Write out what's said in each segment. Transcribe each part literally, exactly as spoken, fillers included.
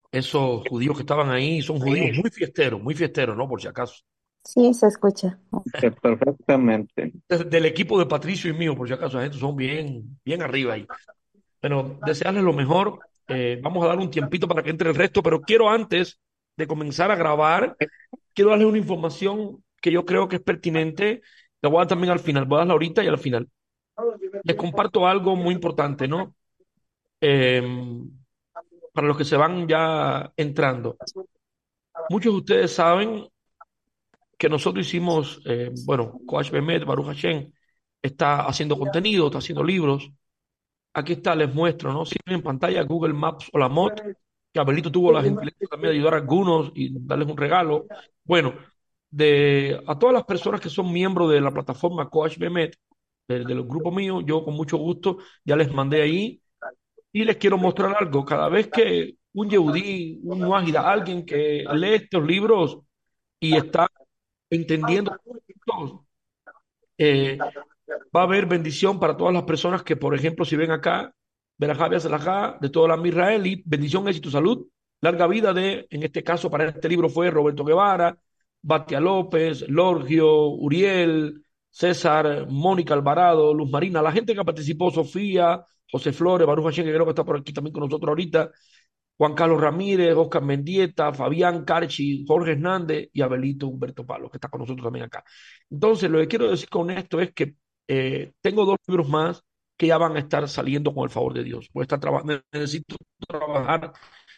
Esos judíos que estaban ahí son judíos muy fiesteros, muy fiesteros, ¿no? Por si acaso. Sí, se escucha. Que perfectamente. De- del equipo de Patricio y mío, por si acaso, la gente son bien, bien arriba ahí. Pero desearles lo mejor. Eh, vamos a dar un tiempito para que entre el resto, pero quiero antes de comenzar a grabar, quiero darles una información que yo creo que es pertinente. La voy a dar también al final, voy a darla ahorita y al final. Les comparto algo muy importante, ¿no? Eh, para los que se van ya entrando. Muchos de ustedes saben que nosotros hicimos, eh, bueno, Coach Bemet, Baruch Hashem, está haciendo contenido, está haciendo libros. Aquí está, les muestro, ¿no? Si ven en pantalla Google Maps o la M O T, que Abelito tuvo la gentileza también de ayudar a algunos y darles un regalo. Bueno, de a todas las personas que son miembros de la plataforma Coach Bemet, del, del grupo mío, yo con mucho gusto ya les mandé ahí y les quiero mostrar algo. Cada vez que un Yehudí, un Wahida, alguien que lee estos libros y está entendiendo todos, eh, va a haber bendición para todas las personas que, por ejemplo, si ven acá, Berajá, Biaselajá, de todo el Israel, y bendición, éxito, salud, larga vida de, en este caso, para este libro fue Roberto Guevara, Batia López, Lorgio, Uriel, César, Mónica Alvarado, Luz Marina, la gente que participó, Sofía, José Flores, Baruch Hashem, que creo que está por aquí también con nosotros ahorita, Juan Carlos Ramírez, Oscar Mendieta, Fabián Carchi, Jorge Hernández y Abelito Humberto Palo, que está con nosotros también acá. Entonces, lo que quiero decir con esto es que eh, tengo dos libros más que ya van a estar saliendo con el favor de Dios. Voy a estar traba- necesito trabajar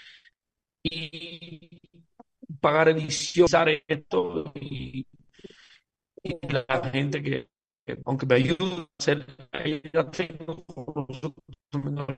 y pagar edición, esto y, y la gente que, que aunque me ayude a hacer, ya tengo con nosotros,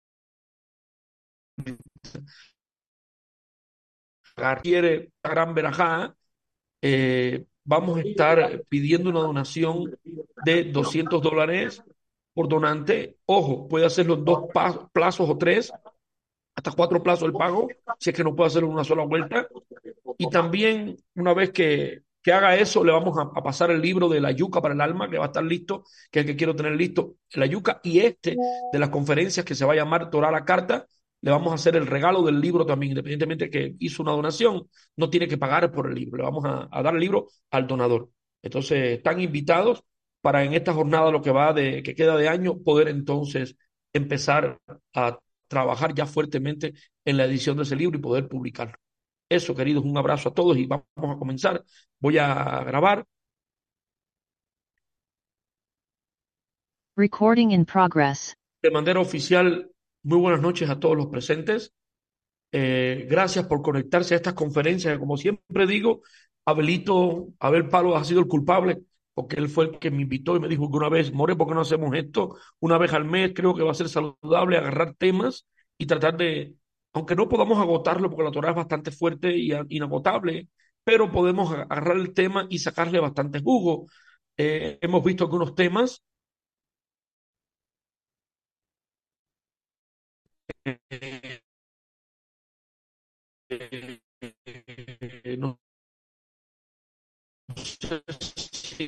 quiere la gran verajá, eh, vamos a estar pidiendo una donación de doscientos dólares por donante. Ojo, puede hacerlo en dos pa- plazos o tres, hasta cuatro plazos el pago, si es que no puede hacerlo en una sola vuelta. Y también, una vez que, que haga eso, le vamos a, a pasar el libro de la yuca para el alma, que va a estar listo, que es el que quiero tener listo, la yuca, y este de las conferencias que se va a llamar Torah la Carta, le vamos a hacer el regalo del libro también, independientemente que hizo una donación, no tiene que pagar por el libro, le vamos a, a dar el libro al donador. Entonces, están invitados para en esta jornada, lo que va de, que queda de año, poder entonces empezar a trabajar ya fuertemente en la edición de ese libro y poder publicarlo. Eso, queridos, un abrazo a todos y vamos a comenzar. Voy a grabar. Recording in progress. De manera oficial, muy buenas noches a todos los presentes. Eh, gracias por conectarse a estas conferencias. Como siempre digo, Abelito, Abel Palo ha sido el culpable porque él fue el que me invitó y me dijo que una vez, More, ¿por qué no hacemos esto? Una vez al mes creo que va a ser saludable agarrar temas y tratar de, aunque no podamos agotarlo porque la Torah es bastante fuerte y a- inagotable, pero podemos a- agarrar el tema y sacarle bastante jugo. Eh, hemos visto algunos temas. eh, eh, eh, no sé si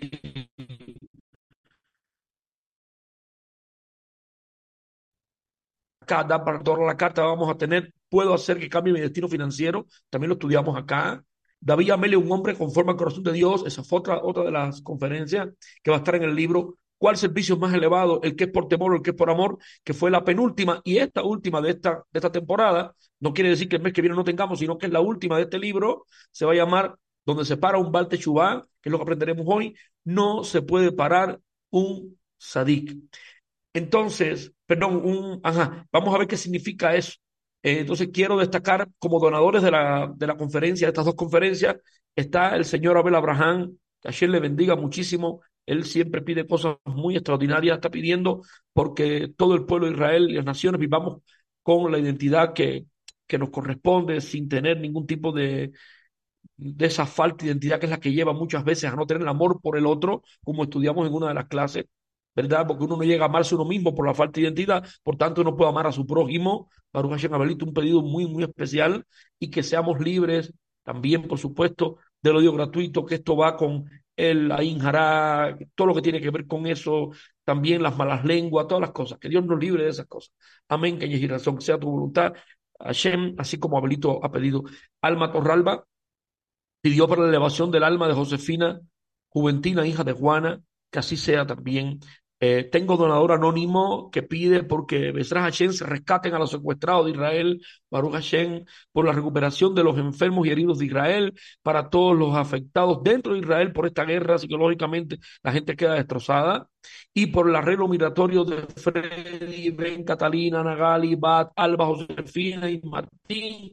cada para toda la carta vamos a tener, puedo hacer que cambie mi destino financiero, también lo estudiamos acá. David Amelio, un hombre conforme al corazón de Dios, esa fue otra, otra de las conferencias que va a estar en el libro. ¿Cuál servicio es más elevado? El que es por temor o el que es por amor, que fue la penúltima y esta última de esta, de esta temporada. No quiere decir que el mes que viene no tengamos, sino que es la última de este libro. Se va a llamar Donde se para un Baal Teshuvá, que es lo que aprenderemos hoy. No se puede parar un sadik. Entonces, perdón, un, ajá, vamos a ver qué significa eso. Eh, entonces, quiero destacar como donadores de la, de la conferencia, de estas dos conferencias, está el señor Abel Abraham, que ayer le bendiga muchísimo. Él siempre pide cosas muy extraordinarias, está pidiendo porque todo el pueblo de Israel y las naciones vivamos con la identidad que, que nos corresponde, sin tener ningún tipo de, de esa falta de identidad que es la que lleva muchas veces a no tener el amor por el otro, como estudiamos en una de las clases, ¿verdad? Porque uno no llega a amarse a uno mismo por la falta de identidad, por tanto uno puede amar a su prójimo. Baruch Hashem, Abelito, un pedido muy, muy especial y que seamos libres también, por supuesto, del odio gratuito, que esto va con el Ain Hará, todo lo que tiene que ver con eso, también las malas lenguas, todas las cosas, que Dios nos libre de esas cosas. Amén, que Yehi Razón, que sea tu voluntad. Hashem, así como Abelito ha pedido. Alma Torralba pidió para la elevación del alma de Josefina Juventina, hija de Juana, que así sea también. Eh, tengo donador anónimo que pide porque Besra Hashem se rescaten a los secuestrados de Israel, Baruch Hashem, por la recuperación de los enfermos y heridos de Israel, para todos los afectados dentro de Israel por esta guerra, psicológicamente la gente queda destrozada, y por el arreglo migratorio de Freddy, Ben, Catalina, Nagali, Bat, Alba, Josefina y Martín,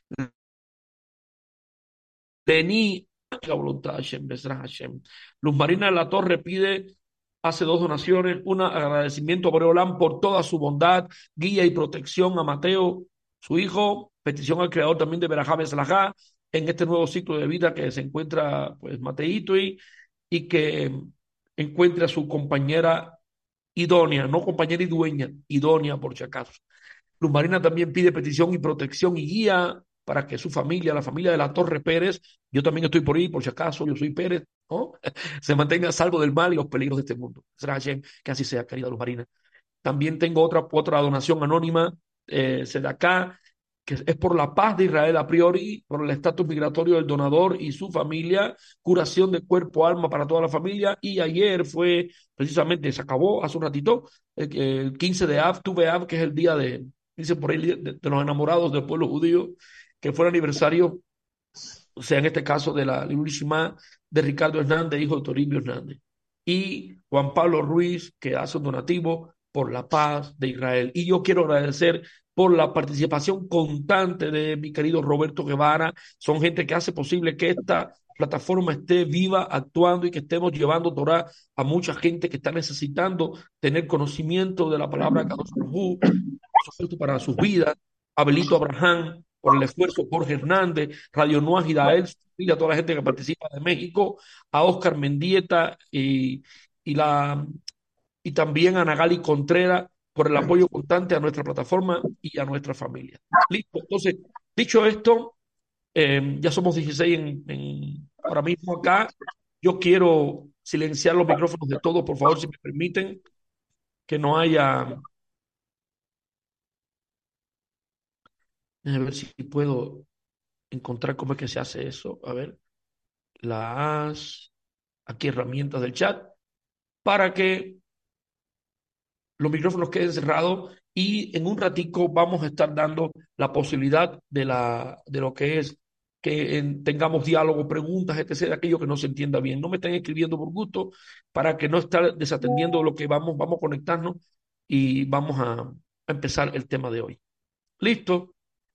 Tení la voluntad de Hashem, Besra Hashem. Luz Marina de la Torre pide, hace dos donaciones, un agradecimiento a Boreolán por toda su bondad, guía y protección a Mateo, su hijo, petición al creador también de Berajá Beslajá, en este nuevo ciclo de vida que se encuentra pues Mateito y, y que encuentre a su compañera idónea, no compañera y dueña, idónea por si acaso. Luz Marina también pide petición y protección y guía para que su familia, la familia de la Torre Pérez, yo también estoy por ahí, por si acaso, yo soy Pérez, ¿no? Se mantenga a salvo del mal y los peligros de este mundo. Será Hashem, que así sea, querida Luz Marina. También tengo otra, otra donación anónima, eh, de acá, que es por la paz de Israel a priori, por el estatus migratorio del donador y su familia, curación de cuerpo, alma para toda la familia. Y ayer fue, precisamente, se acabó hace un ratito, el, el quince de Av, Tuve Av, que es el día de, dicen por ahí, de, de los enamorados del pueblo judío, que fue el aniversario, o sea, en este caso de la Lilul Shema de Ricardo Hernández, hijo de Toribio Hernández, y Juan Pablo Ruiz, que hace un donativo por la paz de Israel. Y yo quiero agradecer por la participación constante de mi querido Roberto Guevara. Son gente que hace posible que esta plataforma esté viva, actuando y que estemos llevando Torah a mucha gente que está necesitando tener conocimiento de la palabra Kadosh Baruj Hu, por supuesto, para sus vidas. Abelito Abraham, por el esfuerzo, Jorge Hernández, Radio Noa Gidael, y a toda la gente que participa de México, a Oscar Mendieta y, y, la, y también a Nagali Contreras por el apoyo constante a nuestra plataforma y a nuestra familia. Listo. Entonces, dicho esto, eh, ya somos dieciséis en, en, ahora mismo acá. Yo quiero silenciar los micrófonos de todos, por favor, si me permiten, que no haya... A ver si puedo encontrar cómo es que se hace eso. A ver, las aquí herramientas del chat para que los micrófonos queden cerrados y en un ratico vamos a estar dando la posibilidad de, la, de lo que es que en, tengamos diálogo, preguntas, etcétera, de aquello que no se entienda bien. No me estén escribiendo por gusto para que no estar desatendiendo lo que vamos, vamos a conectarnos y vamos a, a empezar el tema de hoy. ¿Listo?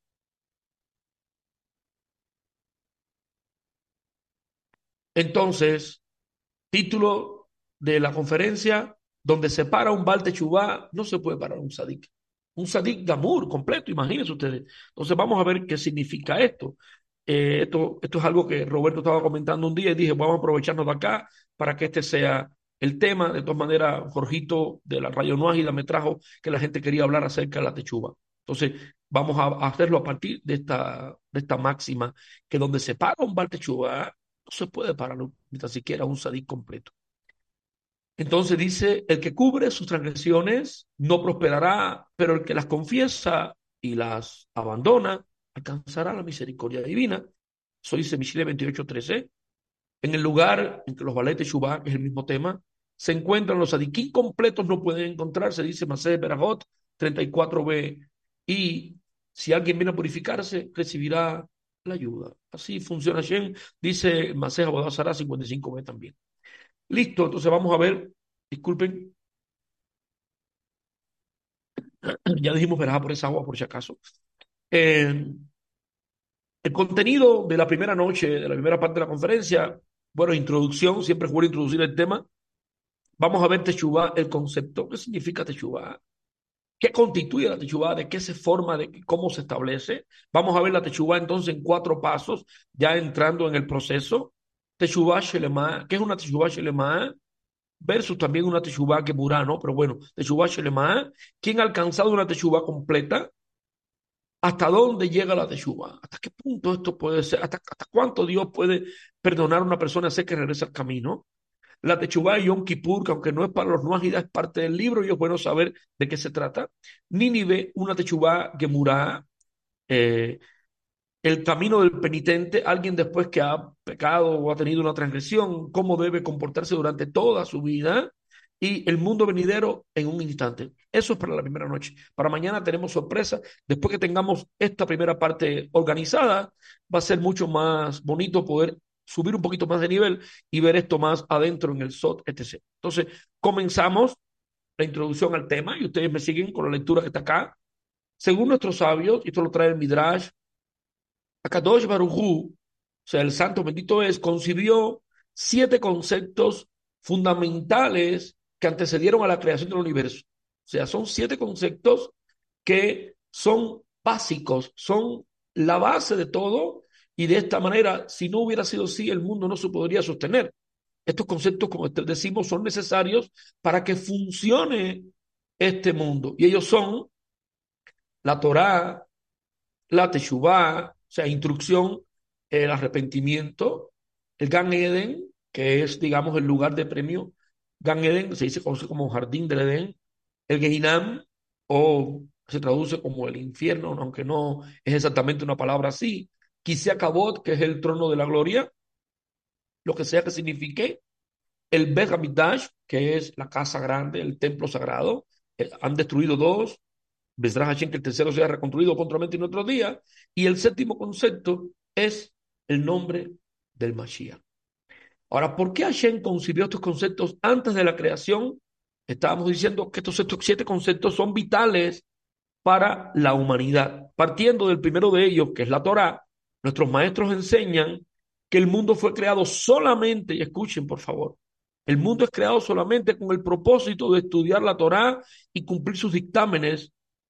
Entonces, título de la conferencia: donde se para un Baal Teshuvá, no se puede parar un Sadik. Un Sadik Gamur completo, imagínense ustedes. Entonces vamos a ver qué significa esto. Eh, esto. Esto es algo que Roberto estaba comentando un día y dije, vamos a aprovecharnos de acá para que este sea el tema. De todas maneras, Jorgito de la Rayo Noágida me trajo que la gente quería hablar acerca de la Techuva. Entonces vamos a hacerlo a partir de esta, de esta máxima, que donde se para un Baal Teshuvá, no se puede parar ni tan siquiera un Sadik completo. Entonces dice, el que cubre sus transgresiones no prosperará, pero el que las confiesa y las abandona alcanzará la misericordia divina. Eso dice Mishle veintiocho trece. En el lugar en que los Balei Teshuvá, que es el mismo tema, se encuentran los sadiquín completos, no pueden encontrarse, dice Maseh Berajot treinta y cuatro b. Y si alguien viene a purificarse, recibirá la ayuda. Así funciona Shem, dice Maseh Abodá Sará cincuenta y cinco b también. Listo, entonces vamos a ver, disculpen, ya dijimos verá por esa agua por si acaso. Eh, el contenido de la primera noche, de la primera parte de la conferencia, bueno, introducción, siempre juro introducir el tema. Vamos a ver Teshuvá, el concepto, ¿qué significa Teshuvá? ¿Qué constituye la Teshuvá? ¿De qué se forma? ¿De cómo se establece? Vamos a ver la Teshuvá entonces en cuatro pasos, ya entrando en el proceso. Teshuvá Shelema, ¿qué es una Teshuvá Shelema? Versus también una Teshuvá Gemurá, ¿no? Pero bueno, Teshuvá Shelema, ¿quién ha alcanzado una Teshuvá completa? ¿Hasta dónde llega la Teshuvá? ¿Hasta qué punto esto puede ser? ¿Hasta, hasta cuánto Dios puede perdonar a una persona hacer que regrese al camino? La Teshuvá y Yom Kippur, que aunque no es para los nuajidas, es parte del libro y es bueno saber de qué se trata. Nínive, una Teshuvá Gemurá. Eh, el camino del penitente, alguien después que ha pecado o ha tenido una transgresión, cómo debe comportarse durante toda su vida y el mundo venidero en un instante. Eso es para la primera noche. Para mañana tenemos sorpresa. Después que tengamos esta primera parte organizada, va a ser mucho más bonito poder subir un poquito más de nivel y ver esto más adentro en el S O T, etcétera. Entonces, comenzamos la introducción al tema y ustedes me siguen con la lectura que está acá. Según nuestros sabios, y esto lo trae el Midrash, Akadosh Baruj Hu, o sea, el santo bendito es, concibió siete conceptos fundamentales que antecedieron a la creación del universo. O sea, son siete conceptos que son básicos, son la base de todo, y de esta manera, si no hubiera sido así, el mundo no se podría sostener. Estos conceptos, como decimos, son necesarios para que funcione este mundo. Y ellos son la Torá, la Teshuvá, o sea, instrucción, el arrepentimiento, el Gan Eden, que es, digamos, el lugar de premio. Gan Eden se dice conoce como jardín del Edén, el Gehinam, o se traduce como el infierno, aunque no es exactamente una palabra así. Kisea Kabod, que es el trono de la gloria, lo que sea que signifique. El Bet HaMikdash, que es la casa grande, el templo sagrado. Eh, han destruido dos. Besdrach Hashem, que el tercero sea reconstruido prontamente en otro día. Y el séptimo concepto es el nombre del Mashiach. Ahora, ¿por qué Hashem concibió estos conceptos antes de la creación? Estábamos diciendo que estos, estos siete conceptos son vitales para la humanidad. Partiendo del primero de ellos, que es la Torá, nuestros maestros enseñan que el mundo fue creado solamente, y escuchen por favor, el mundo es creado solamente con el propósito de estudiar la Torá y cumplir sus dictámenes,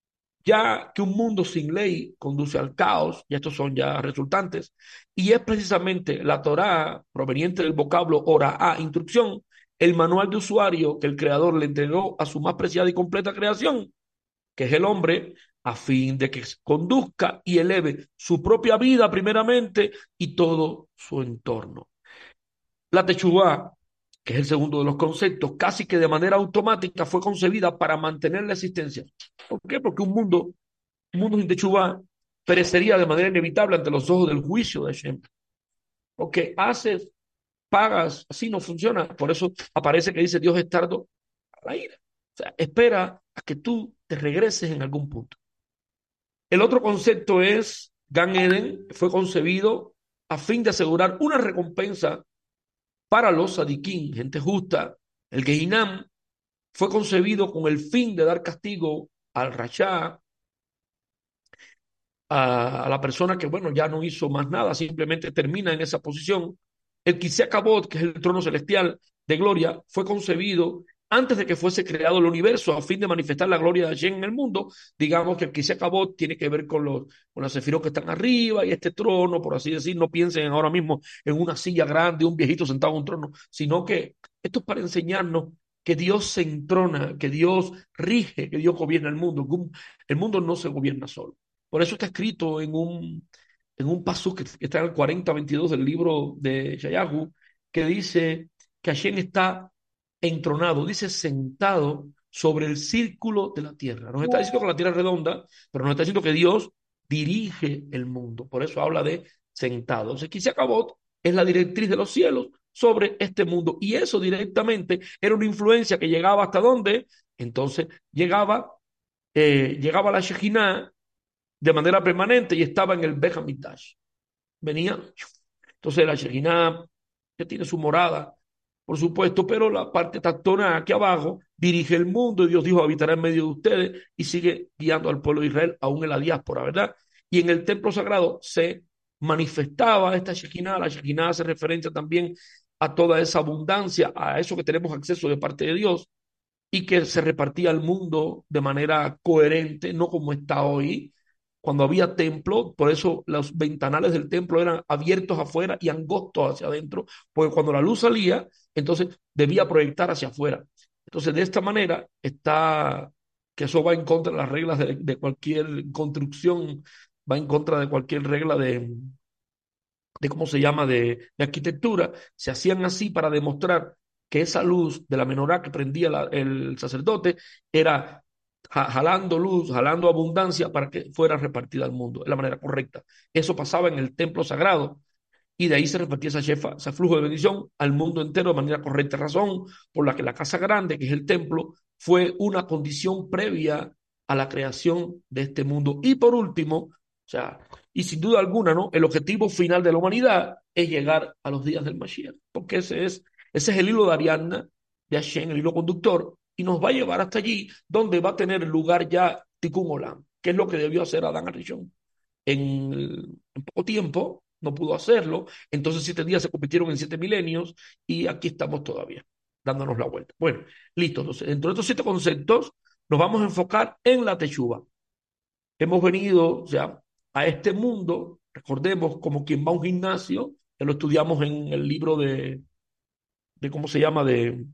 ya que un mundo sin ley conduce al caos, y estos son ya resultantes, y es precisamente la Torá, proveniente del vocablo Ora, instrucción, el manual de usuario que el Creador le entregó a su más preciada y completa creación, que es el hombre, a fin de que conduzca y eleve su propia vida primeramente y todo su entorno. La Techuvá, que es el segundo de los conceptos, casi que de manera automática fue concebida para mantener la existencia. ¿Por qué? Porque un mundo un mundo sin Techuvá perecería de manera inevitable ante los ojos del juicio de Hashem. Porque haces, pagas, así no funciona. Por eso aparece que dice Dios es tardo a la ira. O sea, espera a que tú te regreses en algún punto. El otro concepto es Gan Eden, fue concebido a fin de asegurar una recompensa para los sadiquín, gente justa. El Gehinam fue concebido con el fin de dar castigo al Rashá, a, a la persona que, bueno, ya no hizo más nada, simplemente termina en esa posición. El Kisea Kabod, que es el trono celestial de gloria, fue concebido antes de que fuese creado el universo a fin de manifestar la gloria de Hashem en el mundo. Digamos que el Kisea Kabod tiene que ver con los con las sefirot que están arriba y este trono, por así decir. No piensen ahora mismo en una silla grande, un viejito sentado en un trono, sino que esto es para enseñarnos que Dios se entrona, que Dios rige, que Dios gobierna el mundo. El mundo no se gobierna solo. Por eso está escrito en un, en un pasú que está en el cuarenta veintidós del libro de Yayahu, que dice que Hashem está entronado, dice sentado sobre el círculo de la tierra. Nos está diciendo que la tierra es redonda, pero nos está diciendo que Dios dirige el mundo. Por eso habla de sentado. Entonces, Kisea Kabod es la directriz de los cielos sobre este mundo. Y eso directamente era una influencia que llegaba hasta dónde. Entonces, llegaba, eh, llegaba la Shejinah de manera permanente y estaba en el Bet HaMikdash. Venía, entonces la Shejinah, que tiene su morada, por supuesto, pero la parte tactona aquí abajo dirige el mundo y Dios dijo habitará en medio de ustedes y sigue guiando al pueblo de Israel aún en la diáspora, ¿verdad? Y en el templo sagrado se manifestaba esta Shejinah. La Shejinah hace referencia también a toda esa abundancia, a eso que tenemos acceso de parte de Dios y que se repartía al mundo de manera coherente, no como está hoy, cuando había templo. Por eso los ventanales del templo eran abiertos afuera y angostos hacia adentro, porque cuando la luz salía, entonces debía proyectar hacia afuera. Entonces, de esta manera está, que eso va en contra de las reglas de, de cualquier construcción, va en contra de cualquier regla de, de cómo se llama, de, de arquitectura. Se hacían así para demostrar que esa luz de la menorá que prendía la, el sacerdote era ja- jalando luz, jalando abundancia para que fuera repartida al mundo de la manera correcta. Eso pasaba en el templo sagrado y de ahí se repartía esa shefa, ese flujo de bendición al mundo entero de manera correcta. Razón por la que la casa grande, que es el templo, fue una condición previa a la creación de este mundo. Y por último, o sea, y sin duda alguna, ¿no? El objetivo final de la humanidad es llegar a los días del Mashiach, porque ese es, ese es el hilo de Ariadna, de Hashem, el hilo conductor, y nos va a llevar hasta allí, donde va a tener lugar ya Tikkun Olam, que es lo que debió hacer Adán Arishon en, en poco tiempo, no pudo hacerlo, entonces siete días se convirtieron en siete milenios y aquí estamos todavía, dándonos la vuelta. Bueno, listo, entonces, dentro de estos siete conceptos nos vamos a enfocar en la techuva. Hemos venido ya a este mundo, recordemos, como quien va a un gimnasio, que lo estudiamos en el libro de, de ¿cómo se llama? De,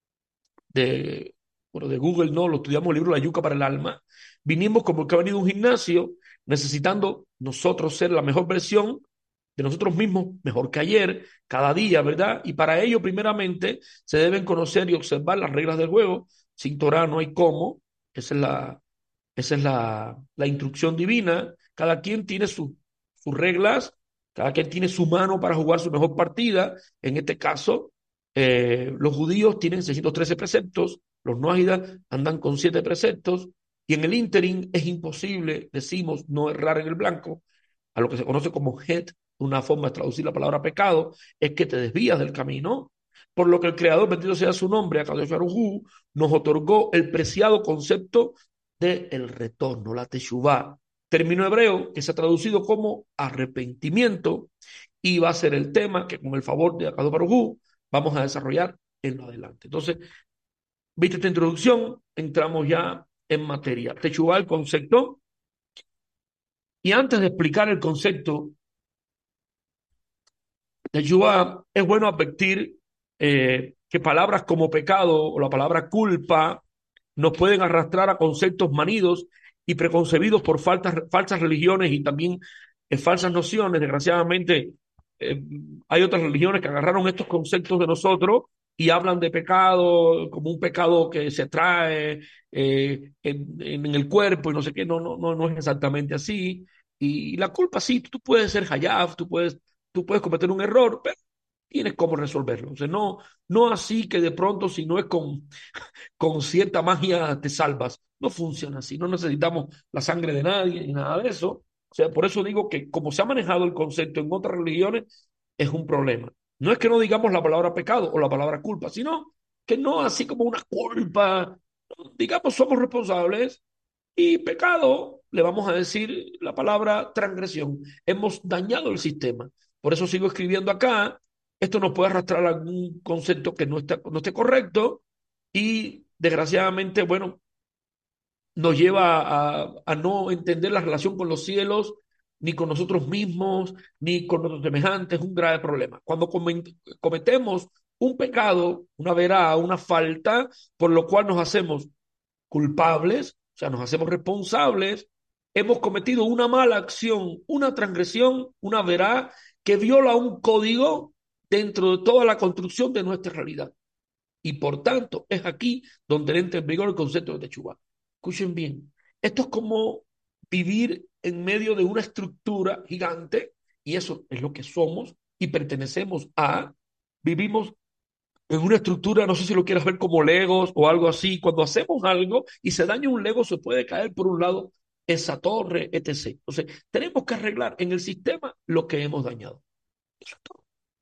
de, bueno, de Google, no, lo estudiamos el libro La Yuca para el Alma. Vinimos como que ha venido a un gimnasio, necesitando nosotros ser la mejor versión de nosotros mismos, mejor que ayer, cada día, ¿verdad? Y para ello, primeramente, se deben conocer y observar las reglas del juego. Sin Torah no hay cómo. Esa es la, esa es la, la instrucción divina. Cada quien tiene su- sus reglas, cada quien tiene su mano para jugar su mejor partida. En este caso, eh, los judíos tienen seiscientos trece preceptos, los noáidas andan con siete preceptos, y en el ínterin es imposible, decimos, no errar en el blanco, a lo que se conoce como het, una forma de traducir la palabra pecado, es que te desvías del camino, por lo que el Creador, bendito sea su nombre, Akadosh Baruj Hu, nos otorgó el preciado concepto de el retorno, la teshuvá, término hebreo que se ha traducido como arrepentimiento y va a ser el tema que con el favor de Akadosh Baruj Hu vamos a desarrollar en lo adelante. Entonces, viste esta introducción, entramos ya en materia. Teshuvá, el concepto, y antes de explicar el concepto de Teshuvá, es bueno advertir eh, que palabras como pecado o la palabra culpa nos pueden arrastrar a conceptos manidos y preconcebidos por faltas, falsas religiones y también eh, falsas nociones. Desgraciadamente, eh, hay otras religiones que agarraron estos conceptos de nosotros y hablan de pecado como un pecado que se trae eh, en, en el cuerpo y no sé qué. No, no, no, no es exactamente así. Y la culpa sí, tú puedes ser hayaf, tú puedes, tú puedes cometer un error, pero tienes cómo resolverlo. O sea, no, no así que de pronto, si no es con con cierta magia te salvas. No funciona así, no necesitamos la sangre de nadie ni nada de eso. O sea, por eso digo que como se ha manejado el concepto en otras religiones, es un problema. No es que no digamos la palabra pecado o la palabra culpa, sino que no así como una culpa, digamos, somos responsables y pecado, le vamos a decir la palabra transgresión. Hemos dañado el sistema. Por eso sigo escribiendo acá. Esto nos puede arrastrar a algún concepto que no, está, no esté correcto y desgraciadamente, bueno, nos lleva a, a no entender la relación con los cielos, ni con nosotros mismos, ni con nuestros semejantes. Es un grave problema. Cuando cometemos un pecado, una verá, una falta, por lo cual nos hacemos culpables, o sea, nos hacemos responsables, hemos cometido una mala acción, una transgresión, una verá que viola un código dentro de toda la construcción de nuestra realidad. Y por tanto, es aquí donde entra en vigor el concepto de Techubá. Escuchen bien, esto es como vivir en medio de una estructura gigante, y eso es lo que somos y pertenecemos a. Vivimos en una estructura, no sé si lo quieras ver como Legos o algo así. Cuando hacemos algo y se daña un Lego, se puede caer por un lado esa torre, etcétera. Entonces, tenemos que arreglar en el sistema lo que hemos dañado. Eso es todo.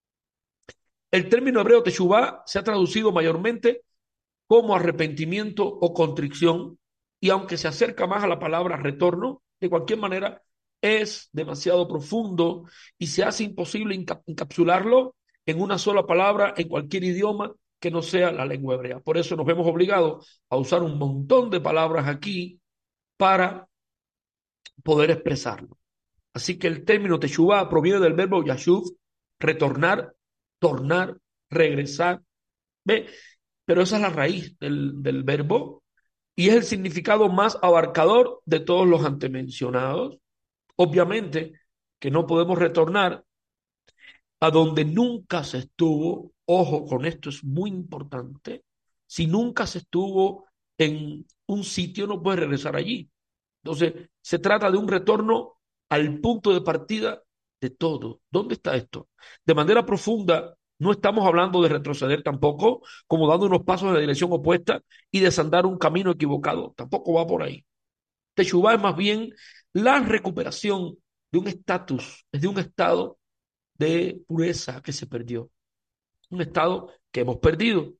El término hebreo teshuvá se ha traducido mayormente como arrepentimiento o contrición, y aunque se acerca más a la palabra retorno, de cualquier manera es demasiado profundo y se hace imposible encapsularlo en una sola palabra en cualquier idioma que no sea la lengua hebrea. Por eso nos vemos obligados a usar un montón de palabras aquí para poder expresarlo. Así que el término teshuvá proviene del verbo yashuv, retornar, tornar, regresar. ¿Ve? Pero esa es la raíz del, del verbo y es el significado más abarcador de todos los antemencionados. Obviamente que no podemos retornar a donde nunca se estuvo. Ojo con esto, es muy importante. Si nunca se estuvo en un sitio, no puedes regresar allí. Entonces, se trata de un retorno al punto de partida de todo. ¿Dónde está esto? De manera profunda, no estamos hablando de retroceder tampoco, como dando unos pasos en la dirección opuesta y desandar un camino equivocado. Tampoco va por ahí. Teshuvá es más bien la recuperación de un estatus, de un estado de pureza que se perdió, un estado que hemos perdido.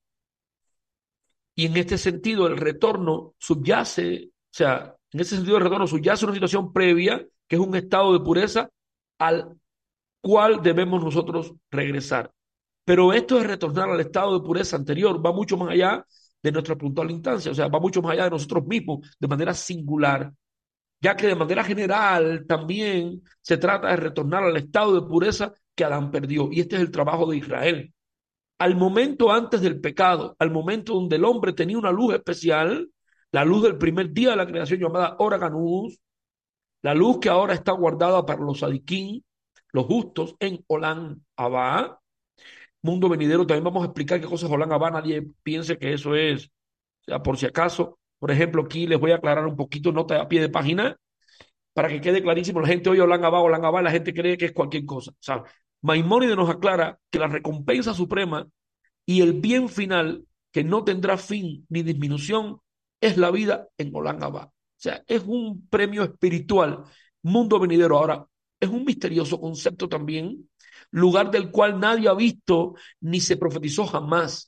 Y en este sentido, el retorno subyace, o sea, en ese sentido, el retorno subyace una situación previa, que es un estado de pureza al cual debemos nosotros regresar. Pero esto de retornar al estado de pureza anterior va mucho más allá de nuestra puntual instancia, o sea, va mucho más allá de nosotros mismos, de manera singular, ya que de manera general también se trata de retornar al estado de pureza que Adán perdió. Y este es el trabajo de Israel. Al momento antes del pecado, al momento donde el hombre tenía una luz especial, la luz del primer día de la creación llamada Ora Ganús, la luz que ahora está guardada para los sadiquín, los justos, en Olán Abá, mundo venidero. También vamos a explicar qué cosas es Olán Abá, nadie piense que eso es, o sea, por si acaso. Por ejemplo, aquí les voy a aclarar un poquito, nota a pie de página, para que quede clarísimo. La gente oye Olán Abá, Olán Abá, la gente cree que es cualquier cosa. ¿Sabe? Maimónides nos aclara que la recompensa suprema y el bien final, que no tendrá fin ni disminución, es la vida en Olán Abá. O sea, es un premio espiritual, mundo venidero. Ahora, es un misterioso concepto también, lugar del cual nadie ha visto ni se profetizó jamás.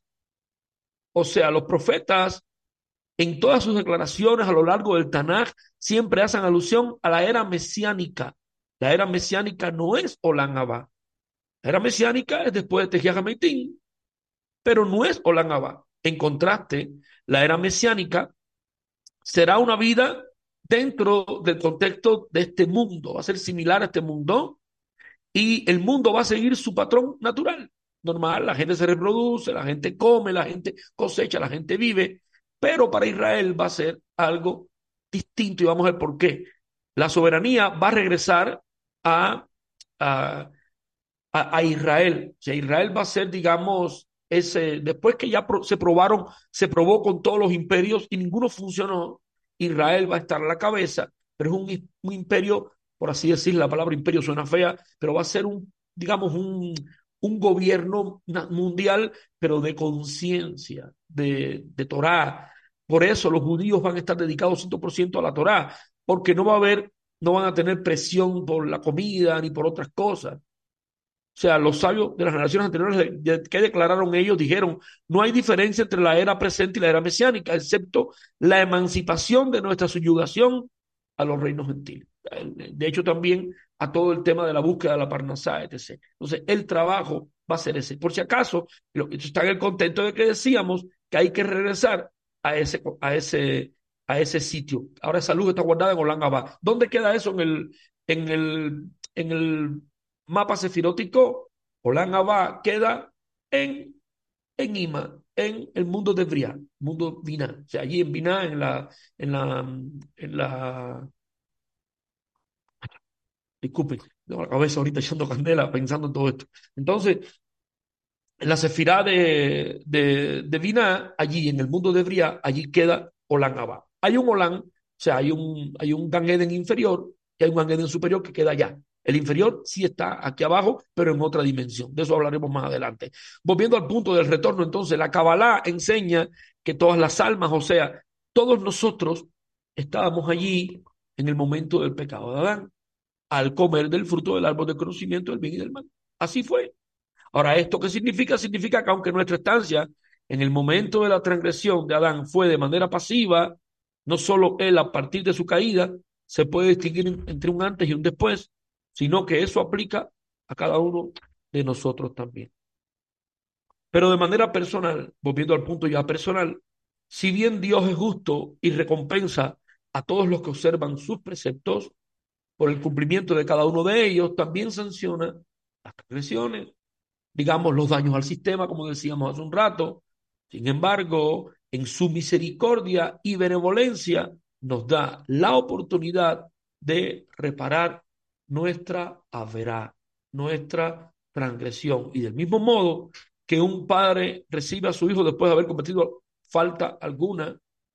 O sea, los profetas en todas sus declaraciones a lo largo del Tanaj siempre hacen alusión a la era mesiánica. La era mesiánica no es Olán Abá. La era mesiánica es después de Tejiaj Hameitim, pero no es Olán Abá. En contraste, la era mesiánica será una vida dentro del contexto de este mundo, va a ser similar a este mundo y el mundo va a seguir su patrón natural, normal, la gente se reproduce, la gente come, la gente cosecha, la gente vive, pero para Israel va a ser algo distinto y vamos a ver por qué. La soberanía va a regresar a, a a, a Israel. O sea, Israel va a ser, digamos, ese, después que ya pro, se probaron, se probó con todos los imperios y ninguno funcionó, Israel va a estar a la cabeza, pero es un, un imperio, por así decir, la palabra imperio suena fea, pero va a ser un, digamos, un, un gobierno mundial, pero de conciencia, de, de Torá. Por eso los judíos van a estar dedicados cien por ciento a la Torá, porque no va a haber, no van a tener presión por la comida ni por otras cosas. O sea, los sabios de las generaciones anteriores de, de, que declararon ellos dijeron, no hay diferencia entre la era presente y la era mesiánica, excepto la emancipación de nuestra subyugación a los reinos gentiles. De hecho, también a todo el tema de la búsqueda de la Parnasá, etcétera. Entonces, el trabajo va a ser ese. Por si acaso, lo que está en el contexto de que decíamos que hay que regresar a ese, a ese, a ese sitio. Ahora esa luz está guardada en Olán Abá. ¿Dónde queda eso en el, en el, en el mapa sefirótico? Olán Abá queda en, en Ima, en el mundo de Briah, mundo Binah. O sea, allí en Binah, en la, en la, en la, disculpen, tengo la cabeza ahorita echando candela pensando en todo esto. Entonces, en la sefirá de, de, de Binah, allí en el mundo de Briah, allí queda Olán Abá. Hay un Olán, o sea, hay un, hay un Gan Eden inferior y hay un Gan Eden superior que queda allá. El inferior sí está aquí abajo, pero en otra dimensión. De eso hablaremos más adelante. Volviendo al punto del retorno, entonces, la Kabbalah enseña que todas las almas, o sea, todos nosotros estábamos allí en el momento del pecado de Adán, al comer del fruto del árbol del conocimiento del bien y del mal. Así fue. Ahora, ¿esto qué significa? Significa que aunque nuestra estancia en el momento de la transgresión de Adán fue de manera pasiva, no solo él a partir de su caída se puede distinguir entre un antes y un después, sino que eso aplica a cada uno de nosotros también. Pero de manera personal, volviendo al punto ya personal, si bien Dios es justo y recompensa a todos los que observan sus preceptos, por el cumplimiento de cada uno de ellos, también sanciona las transgresiones, digamos, los daños al sistema, como decíamos hace un rato. Sin embargo, en su misericordia y benevolencia, nos da la oportunidad de reparar nuestra averá, nuestra transgresión. Y del mismo modo que un padre recibe a su hijo después de haber cometido falta alguna,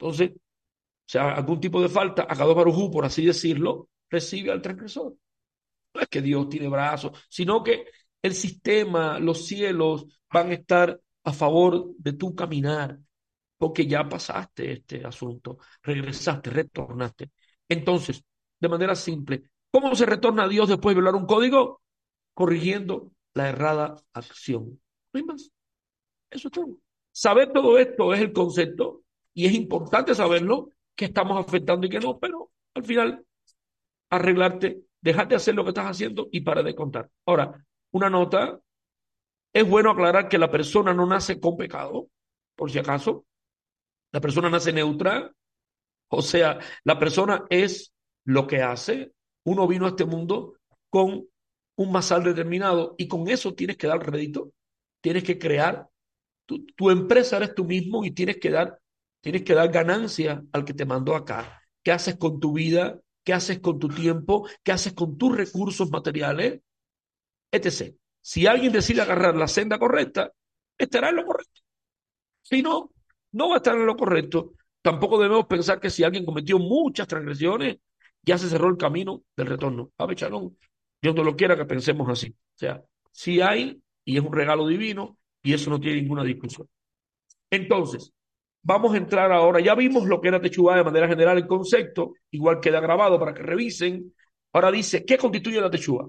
Entonces, o sea, algún tipo de falta, Akadosh Baruj Hu, por así decirlo, recibe al transgresor. No es que Dios tiene brazos, sino que el sistema, los cielos van a estar a favor de tu caminar, porque ya pasaste este asunto, regresaste, retornaste. Entonces, de manera simple, ¿cómo se retorna a Dios después de violar un código? Corrigiendo la errada acción. No hay más. Eso es todo. Saber todo esto es el concepto y es importante saberlo, que estamos afectando y que no, pero al final arreglarte, dejar de hacer lo que estás haciendo y para de contar. Ahora, una nota, es bueno aclarar que la persona no nace con pecado, por si acaso, la persona nace neutra, o sea, la persona es lo que hace. Uno vino a este mundo con un masal determinado y con eso tienes que dar rédito, tienes que crear. Tu, tu empresa eres tú mismo y tienes que dar, tienes que dar ganancia al que te mandó acá. ¿Qué haces con tu vida? ¿Qué haces con tu tiempo? ¿Qué haces con tus recursos materiales? etcétera. Si alguien decide agarrar la senda correcta, estará en lo correcto. Si no, no va a estar en lo correcto. Tampoco debemos pensar que si alguien cometió muchas transgresiones, ya se cerró el camino del retorno. A ver, Chalón, Dios no lo quiera que pensemos así. O sea, si hay, y es un regalo divino, y eso no tiene ninguna discusión. Entonces, vamos a entrar ahora. Ya vimos lo que era Techubá de manera general, el concepto, igual queda grabado para que revisen. Ahora dice, ¿qué constituye la Techubá?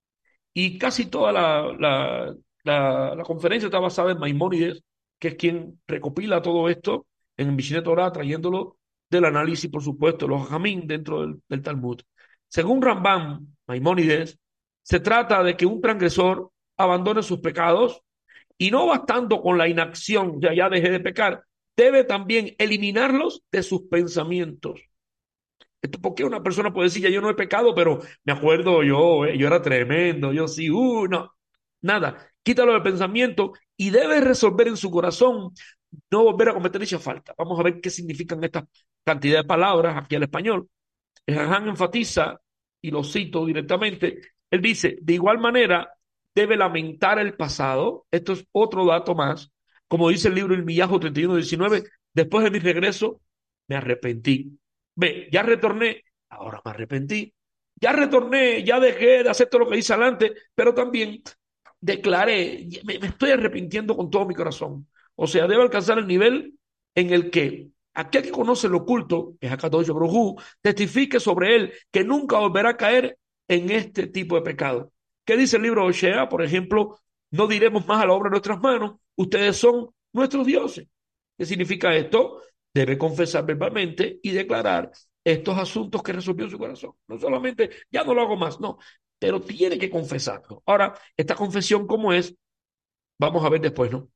Y casi toda la, la, la, la conferencia está basada en Maimónides, que es quien recopila todo esto en Mishneh Torah, trayéndolo del análisis, por supuesto, los Jamín dentro del, del Talmud. Según Rambam, Maimónides, se trata de que un transgresor abandone sus pecados y no bastando con la inacción, ya ya dejé de pecar, debe también eliminarlos de sus pensamientos. Esto porque una persona puede decir, ya yo no he pecado, pero me acuerdo yo, eh, yo era tremendo, yo sí, uh, no, nada. Quítalo del pensamiento y debe resolver en su corazón no volver a cometer dicha falta. Vamos a ver qué significan estas cantidad de palabras aquí al español. El Jajam enfatiza, y lo cito directamente, él dice, de igual manera, debe lamentar el pasado. Esto es otro dato más. Como dice el libro El Millajo treinta y uno diecinueve, después de mi regreso, me arrepentí. Ve, ya retorné, ahora me arrepentí. Ya retorné, ya dejé de hacer todo lo que hice adelante, pero también declaré, me, me estoy arrepintiendo con todo mi corazón. O sea, debe alcanzar el nivel en el que aquel que conoce lo oculto, que es Akadosh Baruj Hu, testifique sobre él que nunca volverá a caer en este tipo de pecado. ¿Qué dice el libro de Osea? Por ejemplo, no diremos más a la obra de nuestras manos, ustedes son nuestros dioses. ¿Qué significa esto? Debe confesar verbalmente y declarar estos asuntos que resolvió en su corazón. No solamente, ya no lo hago más, no, pero tiene que confesarlo. Ahora, esta confesión, ¿cómo es? Vamos a ver después, ¿no?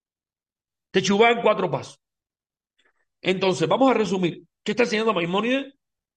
Techubá en cuatro pasos. Entonces, vamos a resumir. ¿Qué está enseñando Maimónides?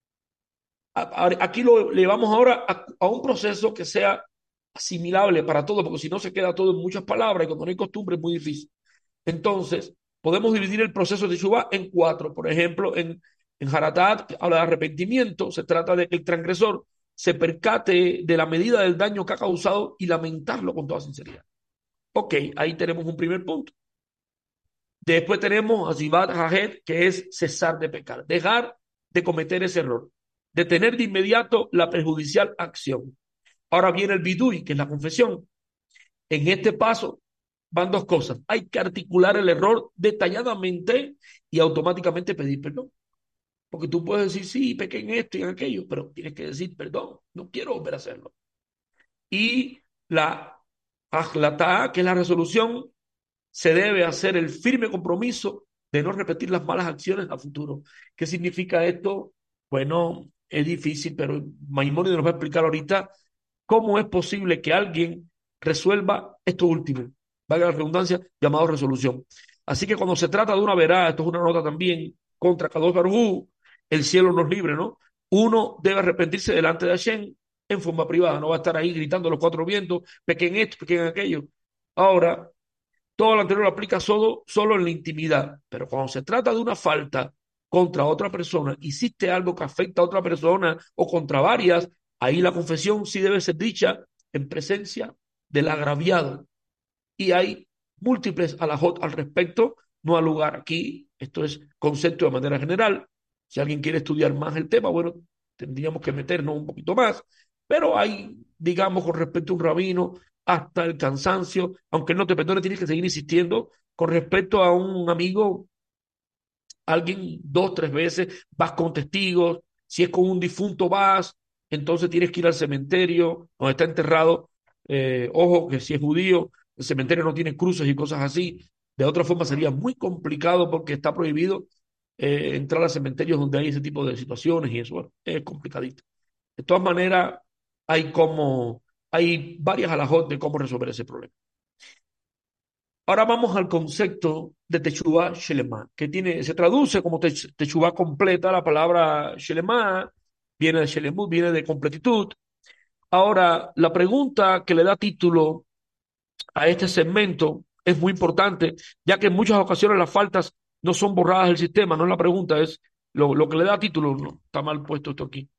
Aquí lo llevamos ahora a, a un proceso que sea asimilable para todos, porque si no se queda todo en muchas palabras y cuando no hay costumbre es muy difícil. Entonces, podemos dividir el proceso de Teshuvá en cuatro. Por ejemplo, en, en Haratat, que habla de arrepentimiento, se trata de que el transgresor se percate de la medida del daño que ha causado y lamentarlo con toda sinceridad. Ok, ahí tenemos un primer punto. Después tenemos Azibat Hahed, que es cesar de pecar, dejar de cometer ese error, detener de inmediato la perjudicial acción. Ahora viene el bidui, que es la confesión. En este paso van dos cosas. Hay que articular el error detalladamente y automáticamente pedir perdón. Porque tú puedes decir, sí, pequé en esto y en aquello, pero tienes que decir, perdón, no quiero volver a hacerlo. Y la ajlatá, que es la resolución, se debe hacer el firme compromiso de no repetir las malas acciones a futuro. ¿Qué significa esto? Bueno, es difícil, pero Maimónides nos va a explicar ahorita cómo es posible que alguien resuelva esto último, valga la redundancia, llamado resolución. Así que cuando se trata de una verá, esto es una nota también contra Kadosh Baruj Hu, el cielo nos libre, ¿no? Uno debe arrepentirse delante de Hashem en forma privada, no va a estar ahí gritando a los cuatro vientos, pequen esto, pequen aquello. Ahora, todo lo anterior lo aplica solo, solo en la intimidad, pero cuando se trata de una falta contra otra persona, hiciste algo que afecta a otra persona o contra varias, ahí la confesión sí debe ser dicha en presencia del agraviado. Y hay múltiples alajot al respecto, no ha lugar aquí. Esto es concepto de manera general. Si alguien quiere estudiar más el tema, bueno, tendríamos que meternos un poquito más. Pero hay, digamos, con respecto a un rabino, hasta el cansancio, aunque no te perdone, tienes que seguir insistiendo. Con respecto a un amigo, alguien dos, tres veces, vas con testigos. Si es con un difunto, vas. Entonces tienes que ir al cementerio donde está enterrado. Eh, ojo, que si es judío, el cementerio no tiene cruces y cosas así. De otra forma sería muy complicado porque está prohibido eh, entrar a cementerios donde hay ese tipo de situaciones y eso. Bueno, es complicadito. De todas maneras, hay como, hay varias alajot de cómo resolver ese problema. Ahora vamos al concepto de Teshuvah Shelema, que tiene, se traduce como tech- Teshuvah completa. La palabra Shelema viene de Shelemut, viene de completitud. Ahora, la pregunta que le da título a este segmento es muy importante, ya que en muchas ocasiones las faltas no son borradas del sistema. No es la pregunta, es lo, lo que le da título. No, está mal puesto esto aquí.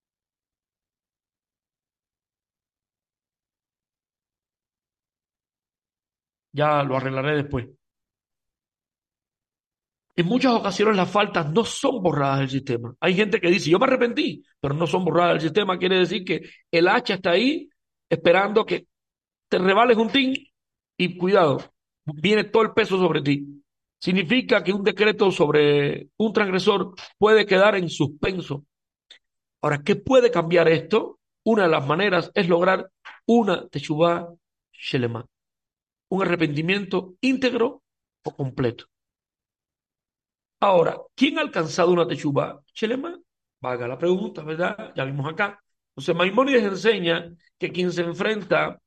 Ya lo arreglaré después. En muchas ocasiones las faltas no son borradas del sistema. Hay gente que dice, yo me arrepentí, pero no son borradas del sistema. Quiere decir que el hacha está ahí esperando que te rebales un tin y cuidado, viene todo el peso sobre ti. Significa que un decreto sobre un transgresor puede quedar en suspenso. Ahora, ¿qué puede cambiar esto? Una de las maneras es lograr una teshuvah shelema, un arrepentimiento íntegro o completo. Ahora, ¿quién ha alcanzado una teshuvah shelema? Vaga la pregunta, ¿verdad? Ya vimos acá. Entonces, Maimónides enseña que quien se enfrenta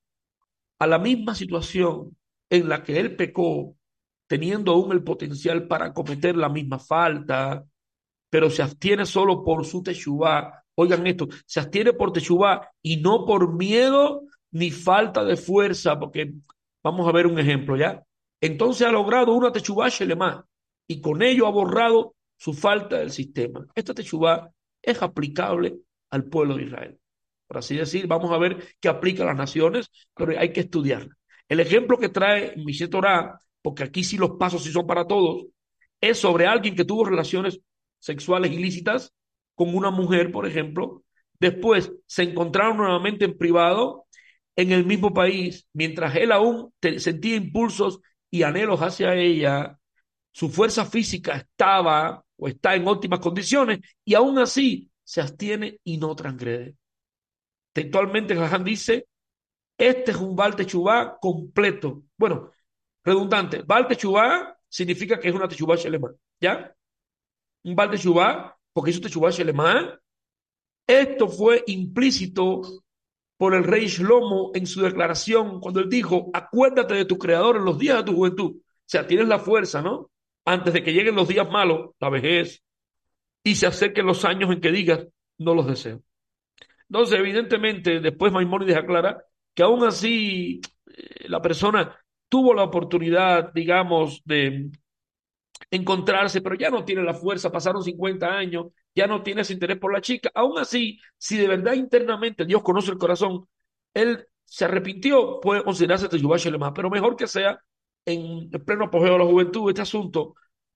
a la misma situación en la que él pecó, teniendo aún el potencial para cometer la misma falta, pero se abstiene solo por su teshuvá. Oigan esto, se abstiene por teshuvá y no por miedo ni falta de fuerza, porque vamos a ver un ejemplo, ¿ya? Entonces ha logrado una teshuvá shelema y con ello ha borrado su falta del sistema. Esta teshuvá es aplicable al pueblo de Israel. Por así decir, vamos a ver qué aplica a las naciones, pero hay que estudiarla. El ejemplo que trae Mishneh Torah, porque aquí sí los pasos sí son para todos, es sobre alguien que tuvo relaciones sexuales ilícitas con una mujer, por ejemplo. Después se encontraron nuevamente en privado en el mismo país, mientras él aún te- sentía impulsos y anhelos hacia ella. Su fuerza física estaba o está en óptimas condiciones y aún así se abstiene y no transgrede. Textualmente, Jaján dice: este es un Baal Teshuvá completo. Bueno, redundante. Baal Teshuvá significa que es una Teshuvá Shelema, ¿ya? Un Baal Teshuvá, porque hizo Teshuvá Shelema. Esto fue implícito por el rey Shlomo en su declaración cuando él dijo: acuérdate de tu creador en los días de tu juventud. O sea, tienes la fuerza, ¿no? Antes de que lleguen los días malos, la vejez, y se acerquen los años en que digas, no los deseo. Entonces, evidentemente, después Maimónides aclara que aún así eh, la persona tuvo la oportunidad, digamos, de encontrarse, pero ya no tiene la fuerza, pasaron cincuenta años, ya no tiene ese interés por la chica. Aún así, si de verdad internamente Dios conoce el corazón, él se arrepintió, puede considerarse Teshuvah Shelema, pero mejor que sea en el pleno apogeo de la juventud este asunto,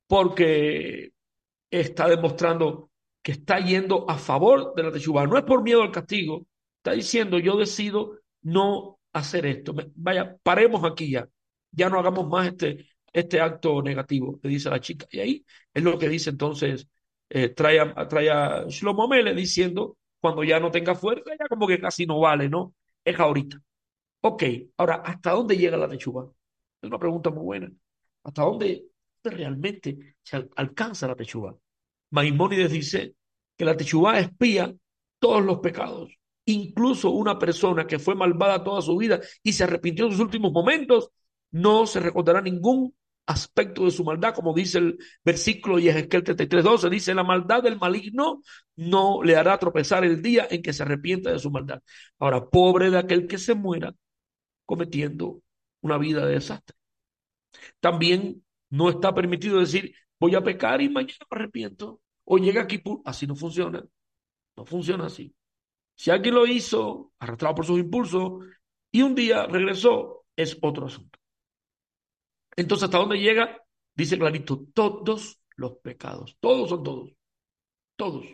porque está demostrando que está yendo a favor de la Teshuvah. No es por miedo al castigo, está diciendo: yo decido no hacer esto. Me- Vaya, paremos aquí ya. Ya no hagamos más este, este acto negativo, le dice a la chica. Y ahí es lo que dice entonces, eh, trae, a, trae a Shlomo Mele diciendo: cuando ya no tenga fuerza, ya como que casi no vale, ¿no? Es ahorita. Ok, ahora, ¿hasta dónde llega la Teshuvah? Es una pregunta muy buena. ¿Hasta dónde realmente se al- alcanza la Teshuvah? Maimónides dice que la Teshuvah expía todos los pecados. Incluso una persona que fue malvada toda su vida y se arrepintió en sus últimos momentos, no se recordará ningún aspecto de su maldad, como dice el versículo de Ezequiel treinta y tres doce, dice: la maldad del maligno no le hará tropezar el día en que se arrepienta de su maldad. Ahora, pobre de aquel que se muera cometiendo una vida de desastre. También no está permitido decir: voy a pecar y mañana me arrepiento. O llega aquí, así no funciona. No funciona así. Si alguien lo hizo, arrastrado por sus impulsos, y un día regresó, es otro asunto. Entonces, ¿hasta dónde llega? Dice clarito, todos los pecados, todos son todos, todos.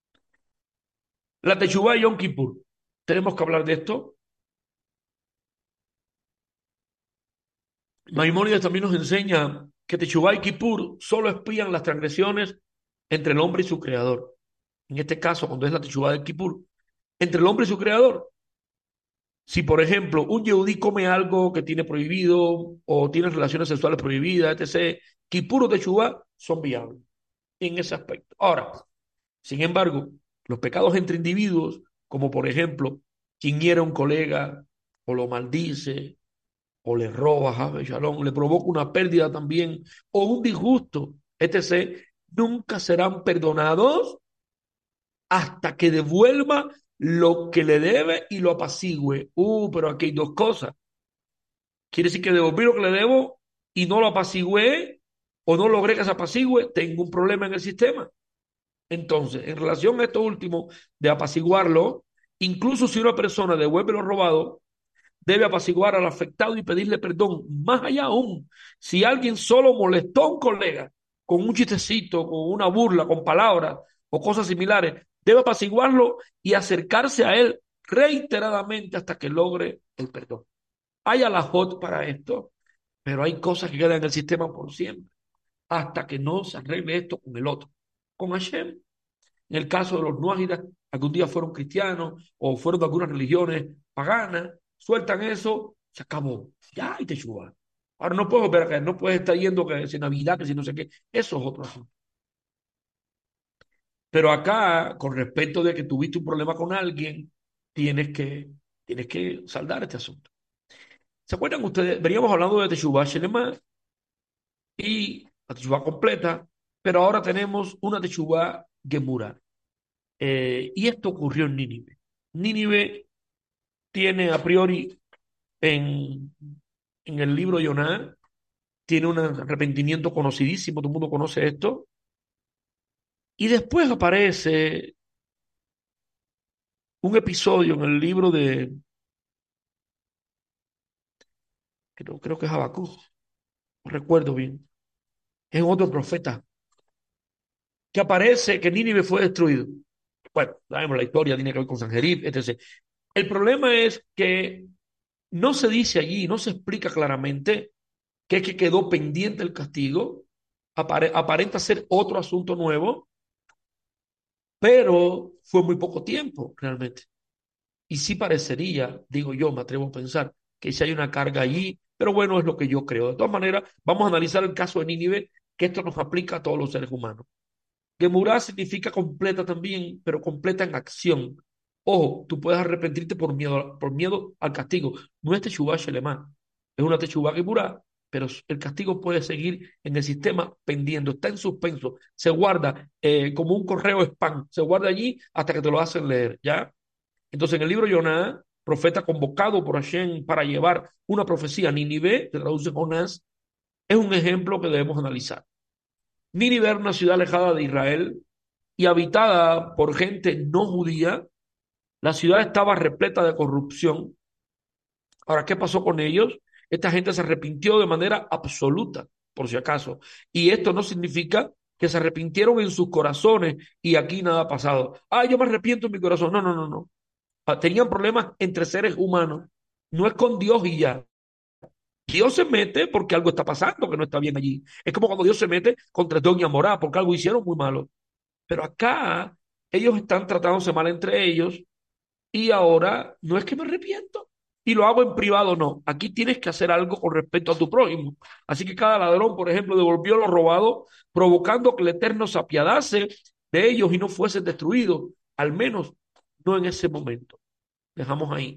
La Teshuvá y Yom Kippur, tenemos que hablar de esto. Maimónides también nos enseña que Teshuvá y Kippur solo expían las transgresiones entre el hombre y su creador. En este caso, cuando es la Teshuvá de Kippur, entre el hombre y su creador. Si, por ejemplo, un yehudí come algo que tiene prohibido o tiene relaciones sexuales prohibidas, etcétera, Kippur o Teshuvá son viables en ese aspecto. Ahora, sin embargo, los pecados entre individuos, como por ejemplo, quien hiere a un colega o lo maldice o le roba, Jave Shalom, le provoca una pérdida también o un disgusto, etcétera, nunca serán perdonados hasta que devuelva lo que le debe y lo apacigüe. Uh, pero aquí hay dos cosas. Quiere decir que devolví lo que le debo y no lo apacigüe o no logré que se apacigüe, tengo un problema en el sistema. Entonces, en relación a esto último de apaciguarlo, incluso si una persona devuelve lo robado, debe apaciguar al afectado y pedirle perdón. Más allá aún, si alguien solo molestó a un colega con un chistecito, con una burla, con palabras o cosas similares, debe apaciguarlo y acercarse a él reiteradamente hasta que logre el perdón. Hay alajot para esto, pero hay cosas que quedan en el sistema por siempre, hasta que no se arregle esto con el otro, con Hashem. En el caso de los nuágidas, algún día fueron cristianos o fueron de algunas religiones paganas, sueltan eso, se acabó. Ya hay Teshuvá. Ahora no puedo ver acá, no puedes estar yendo que si Navidad, que si no sé qué. Eso es otro asunto. Pero acá, con respecto de que tuviste un problema con alguien, tienes que, tienes que saldar este asunto. ¿Se acuerdan ustedes? Veníamos hablando de Teshuvá Shelema y la Teshuvá completa, pero ahora tenemos una Teshuvá Gemura. Eh, y esto ocurrió en Nínive. Nínive tiene a priori en, en el libro de Yoná, tiene un arrepentimiento conocidísimo, todo el mundo conoce esto, y después aparece un episodio en el libro de, creo, creo que es Habacuc, no recuerdo bien, es otro profeta, que aparece que Nínive fue destruido. Bueno, sabemos la historia, tiene que ver con Sanjerib, etcétera. El problema es que no se dice allí, no se explica claramente que es que quedó pendiente el castigo, apare- aparenta ser otro asunto nuevo, pero fue muy poco tiempo realmente. Y sí parecería, digo yo, me atrevo a pensar, que si hay una carga allí, pero bueno, es lo que yo creo. De todas maneras, vamos a analizar el caso de Nínive, que esto nos aplica a todos los seres humanos. Gemurá significa completa también, pero completa en acción. Ojo, tú puedes arrepentirte por miedo, por miedo al castigo. No es Teshuvá Shelemá, es una Teshuvá Gemurá, pero el castigo puede seguir en el sistema pendiendo, está en suspenso, se guarda eh, como un correo spam, se guarda allí hasta que te lo hacen leer, ¿ya? Entonces, en el libro Yoná, profeta convocado por Hashem para llevar una profecía a Nínive, que traduce Jonás, es un ejemplo que debemos analizar. Nínive era una ciudad alejada de Israel y habitada por gente no judía. La ciudad estaba repleta de corrupción. Ahora, ¿qué pasó con ellos? Esta gente se arrepintió de manera absoluta, por si acaso. Y esto no significa que se arrepintieron en sus corazones y aquí nada ha pasado. Ah, yo me arrepiento en mi corazón. No, no, no, no. Ah, tenían problemas entre seres humanos. No es con Dios y ya. Dios se mete porque algo está pasando que no está bien allí. Es como cuando Dios se mete contra Doña Morá porque algo hicieron muy malo. Pero acá ellos están tratándose mal entre ellos y ahora no es que me arrepiento y lo hago en privado, no. Aquí tienes que hacer algo con respecto a tu prójimo. Así que cada ladrón, por ejemplo, devolvió lo robado, provocando que el Eterno se apiadase de ellos y no fuesen destruidos, al menos no en ese momento. Dejamos ahí.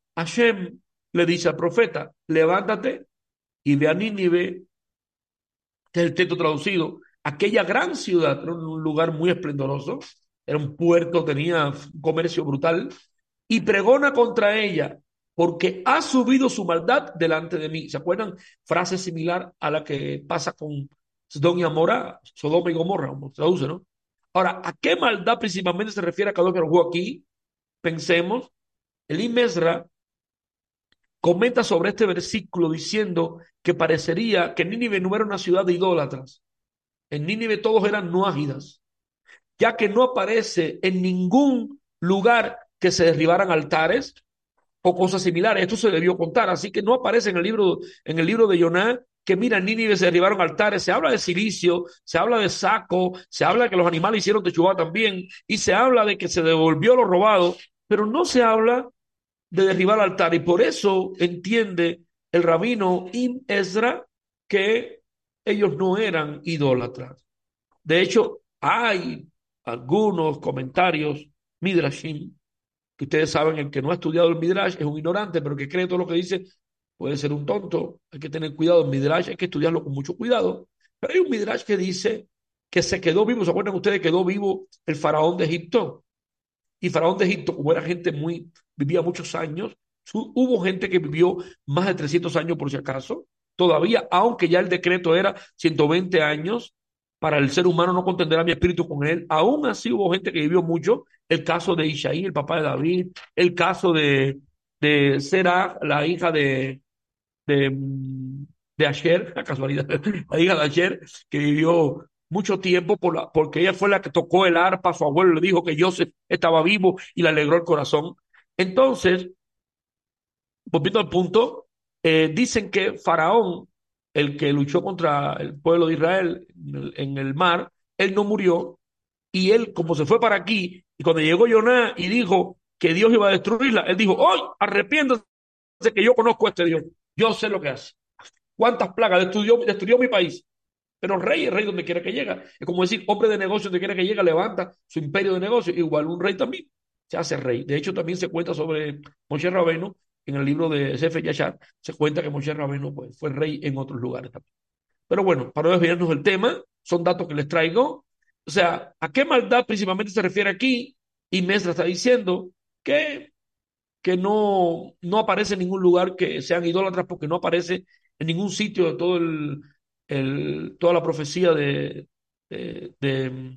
Hashem le dice al profeta, levántate y ve a Nínive, que es el texto traducido, aquella gran ciudad, era un lugar muy esplendoroso, era un puerto, tenía un comercio brutal, y pregona contra ella, porque ha subido su maldad delante de mí. ¿Se acuerdan? Frase similar a la que pasa con Sodoma y Gomorra, Sodoma y Gomorra, como se traduce, ¿no? Ahora, ¿a qué maldad principalmente se refiere a Kadosh Baruj Hu aquí? Pensemos, el Imesra comenta sobre este versículo diciendo que parecería que Nínive no era una ciudad de idólatras. En Nínive todos eran nuágidas, ya que no aparece en ningún lugar que se derribaran altares o cosas similares. Esto se debió contar, así que no aparece en el libro, en el libro de Jonás que mira, en Nínive se derribaron altares. Se habla de silicio, se habla de saco, se habla de que los animales hicieron techubá también, y se habla de que se devolvió lo robado, pero no se habla de derribar altar. Y por eso entiende el rabino Ibn Ezra que ellos no eran idólatras. De hecho, hay algunos comentarios midrashim, que ustedes saben, el que no ha estudiado el midrash es un ignorante, pero que cree todo lo que dice puede ser un tonto. Hay que tener cuidado. El midrash hay que estudiarlo con mucho cuidado. Pero hay un midrash que dice que se quedó vivo. ¿Se acuerdan ustedes? Quedó vivo el faraón de Egipto. Y faraón de Egipto, como era gente muy, vivía muchos años, su, hubo gente que vivió más de trescientos años por si acaso, todavía, aunque ya el decreto era ciento veinte años, para el ser humano no contenderá mi espíritu con él, aún así hubo gente que vivió mucho, el caso de Isaí, el papá de David, el caso de, de Sera, la hija de, de, de Asher, la casualidad, la hija de Asher, que vivió mucho tiempo por la, porque ella fue la que tocó el arpa, su abuelo le dijo que Joseph estaba vivo y le alegró el corazón. Entonces, volviendo al punto, eh, dicen que Faraón, el que luchó contra el pueblo de Israel en el, en el mar, él no murió, y él, como se fue para aquí, y cuando llegó Jonás y dijo que Dios iba a destruirla, él dijo, hoy arrepiéntase que yo conozco a este Dios, yo sé lo que hace. ¿Cuántas plagas destruyó, destruyó mi país? Pero rey es rey donde quiera que llega. Es como decir, hombre de negocio donde quiera que llega, levanta su imperio de negocio. Igual un rey también se hace rey. De hecho, también se cuenta sobre Moshe Rabbeinu, en el libro de Sefer Yashar, se cuenta que Moshe Rabbeinu pues, fue rey en otros lugares también. Pero bueno, para no desviarnos del tema, son datos que les traigo. O sea, ¿a qué maldad principalmente se refiere aquí? Y Mesra está diciendo que, que no, no aparece en ningún lugar que sean idólatras, porque no aparece en ningún sitio de todo el, el, toda la profecía de, de, de,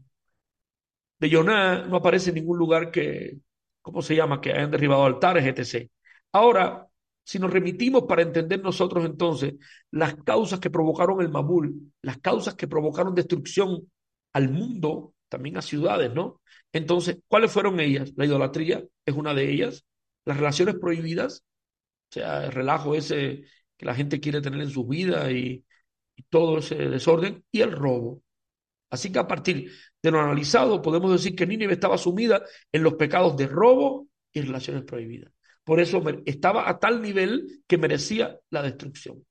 de Yoná, no aparece en ningún lugar que, ¿cómo se llama?, que hayan derribado altares, etcétera. Ahora, si nos remitimos para entender nosotros entonces las causas que provocaron el Mabul, las causas que provocaron destrucción al mundo, también a ciudades, ¿no? Entonces, ¿cuáles fueron ellas? La idolatría es una de ellas, las relaciones prohibidas, o sea, el relajo ese que la gente quiere tener en su vida y, y todo ese desorden, y el robo. Así que a partir de lo analizado, podemos decir que Nínive estaba sumida en los pecados de robo y relaciones prohibidas. Por eso estaba a tal nivel que merecía la destrucción.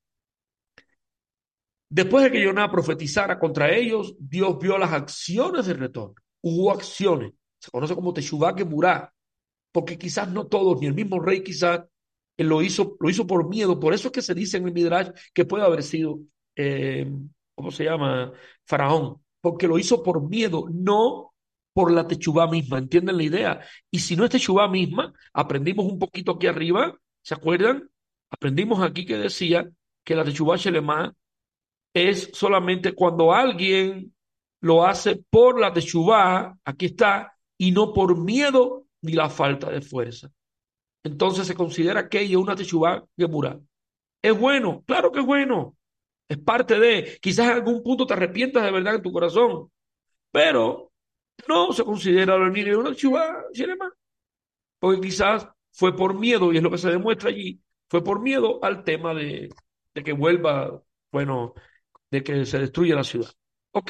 Después de que Jonás profetizara contra ellos, Dios vio las acciones de retorno. Hubo acciones. Se conoce como Teshuvá Geburá, porque quizás no todos, ni el mismo rey quizás él lo hizo, lo hizo por miedo. Por eso es que se dice en el Midrash que puede haber sido, eh, ¿cómo se llama? Faraón. Porque lo hizo por miedo, no por la techubá misma. ¿Entienden la idea? Y si no es techubá misma, aprendimos un poquito aquí arriba, ¿se acuerdan? Aprendimos aquí que decía que la techubá shelemá es solamente cuando alguien lo hace por la techubá, aquí está, y no por miedo ni la falta de fuerza. Entonces se considera aquello una techubá gemurá. ¿Es bueno? Claro que es bueno. Es parte de, quizás en algún punto te arrepientas de verdad en tu corazón, pero no se considera lo ni de una techubá shelema, porque quizás fue por miedo, y es lo que se demuestra allí, fue por miedo al tema de, de que vuelva, bueno, de que se destruya la ciudad. ¿Ok?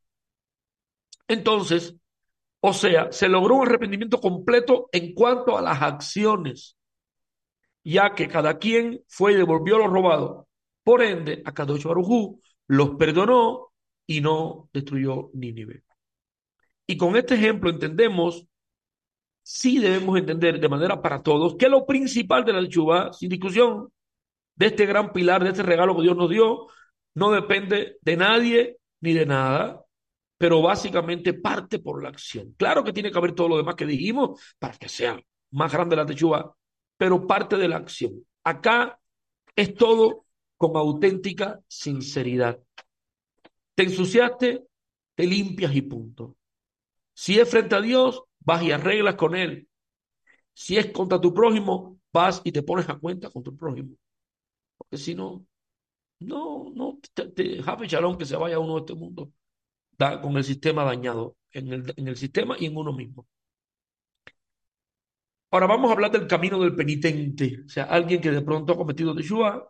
Entonces, o sea, se logró un arrepentimiento completo en cuanto a las acciones, ya que cada quien fue y devolvió lo robado. Por ende, Akadosh Baruj Hu los perdonó y no destruyó Nínive. Y con este ejemplo entendemos, sí debemos entender de manera para todos, que lo principal de la Teshuvá, sin discusión, de este gran pilar, de este regalo que Dios nos dio, no depende de nadie ni de nada, pero básicamente parte por la acción. Claro que tiene que haber todo lo demás que dijimos para que sea más grande la Teshuvá, pero parte de la acción. Acá es todo con auténtica sinceridad. Te ensuciaste, te limpias y punto. Si es frente a Dios, vas y arreglas con Él. Si es contra tu prójimo, vas y te pones a cuenta con tu prójimo. Porque si no, no, no, te, te, Jafe Chalón que se vaya uno de este mundo da, con el sistema dañado, en el, en el sistema y en uno mismo. Ahora vamos a hablar del camino del penitente, o sea, alguien que de pronto ha cometido teshuva,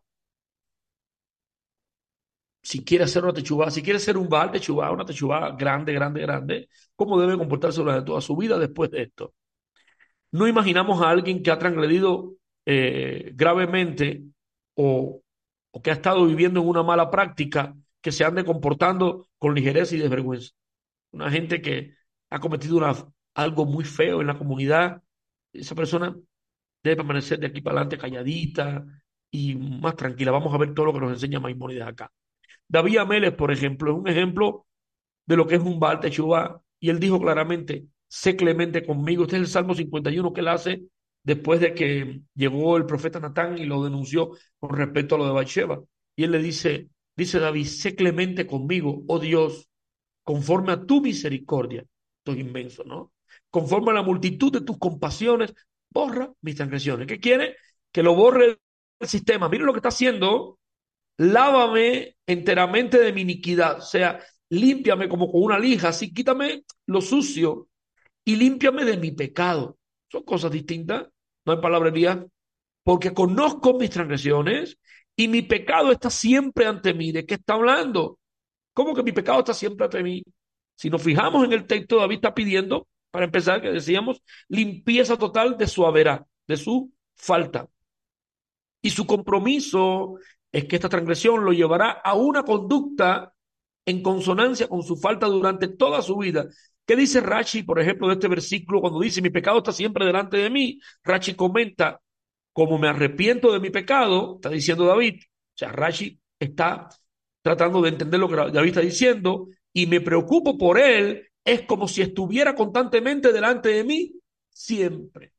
si quiere hacer una techubá, si quiere ser un Baal techubá, una techubá grande, grande, grande, ¿cómo debe comportarse durante toda su vida después de esto? No imaginamos a alguien que ha transgredido eh, gravemente o, o que ha estado viviendo en una mala práctica que se ande comportando con ligereza y desvergüenza. Una gente que ha cometido una, algo muy feo en la comunidad, esa persona debe permanecer de aquí para adelante calladita y más tranquila. Vamos a ver todo lo que nos enseña Maimónides acá. David Ameles, por ejemplo, es un ejemplo de lo que es un Baal Teshuvá, y él dijo claramente, sé clemente conmigo. Este es el Salmo cincuenta y uno que él hace después de que llegó el profeta Natán y lo denunció con respecto a lo de Bathsheba. Y él le dice, dice David, sé clemente conmigo, oh Dios, conforme a tu misericordia. Esto es inmenso, ¿no? Conforme a la multitud de tus compasiones, borra mis transgresiones. ¿Qué quiere? Que lo borre el sistema. Miren lo que está haciendo. Lávame enteramente de mi iniquidad, o sea, límpiame como con una lija, así quítame lo sucio y límpiame de mi pecado. Son cosas distintas, no hay palabrería, porque conozco mis transgresiones y mi pecado está siempre ante mí. ¿De qué está hablando? ¿Cómo que mi pecado está siempre ante mí? Si nos fijamos en el texto, David está pidiendo, para empezar, que decíamos, limpieza total de su haberá, de su falta. Y su compromiso es que esta transgresión lo llevará a una conducta en consonancia con su falta durante toda su vida. ¿Qué dice Rashi, por ejemplo, de este versículo cuando dice, mi pecado está siempre delante de mí? Rashi comenta, como me arrepiento de mi pecado, está diciendo David, o sea, Rashi está tratando de entender lo que David está diciendo, y me preocupo por él, es como si estuviera constantemente delante de mí siempre.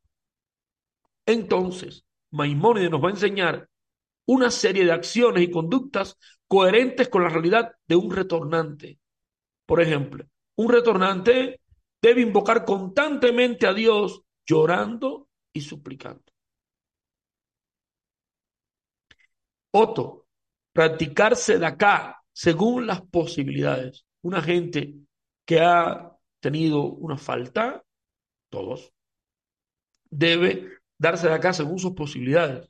Entonces, Maimónides nos va a enseñar una serie de acciones y conductas coherentes con la realidad de un retornante. Por ejemplo, un retornante debe invocar constantemente a Dios llorando y suplicando. Otro, practicarse de acá según las posibilidades. Una gente que ha tenido una falta, todos, debe darse de acá según sus posibilidades.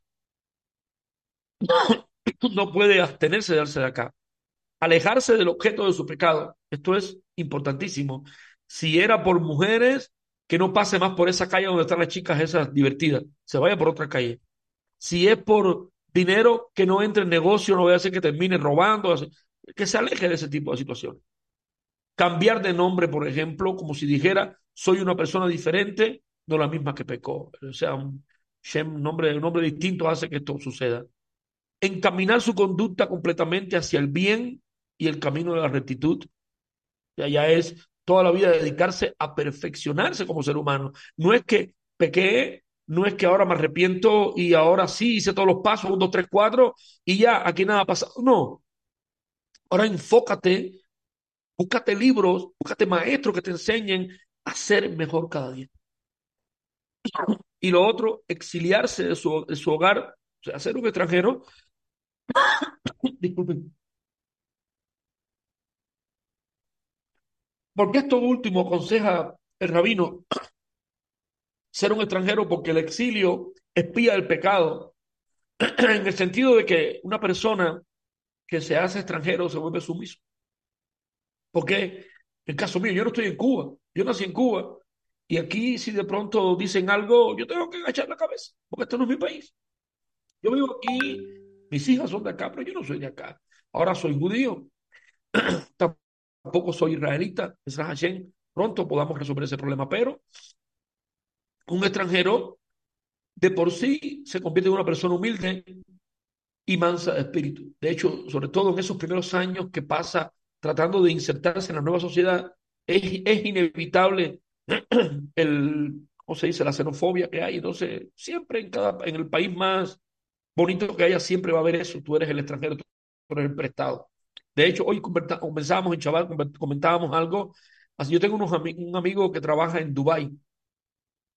No puede abstenerse de darse de acá. Alejarse del objeto de su pecado. Esto es importantísimo. Si era por mujeres, que no pase más por esa calle donde están las chicas esas divertidas, se vaya por otra calle. Si es por dinero, que no entre en negocio, no vaya a ser que termine robando, que se aleje de ese tipo de situaciones. Cambiar de nombre, por ejemplo, como si dijera, soy una persona diferente, no la misma que pecó. O sea, un, Shem, nombre, un nombre distinto hace que esto suceda. Encaminar su conducta completamente hacia el bien y el camino de la rectitud. Ya, ya es toda la vida dedicarse a perfeccionarse como ser humano. No es que pequé, no es que ahora me arrepiento y ahora sí hice todos los pasos, un, dos, tres, cuatro, y ya aquí nada ha pasado. No. Ahora enfócate, búscate libros, búscate maestros que te enseñen a ser mejor cada día. Y lo otro, exiliarse de su, de su hogar, o sea, ser un extranjero. Disculpen. Porque esto último aconseja el rabino ser un extranjero, porque el exilio espía el pecado, en el sentido de que una persona que se hace extranjero se vuelve sumiso. Porque, en el caso mío, yo no estoy en Cuba, yo nací en Cuba, y aquí si de pronto dicen algo, yo tengo que agachar la cabeza, porque esto no es mi país. Yo vivo aquí, mis hijas son de acá, pero yo no soy de acá. Ahora soy judío, tampoco soy israelita, es Hashem. Pronto podamos resolver ese problema, pero un extranjero de por sí se convierte en una persona humilde y mansa de espíritu. De hecho, sobre todo en esos primeros años que pasa tratando de insertarse en la nueva sociedad, es, es inevitable el, ¿cómo se dice?, la xenofobia que hay. Entonces, siempre en cada, en el país más bonito que haya, siempre va a haber eso. Tú eres el extranjero, tú eres el prestado. De hecho, hoy conversábamos en Chaval, comentábamos algo. Así, yo tengo unos, un amigo que trabaja en Dubái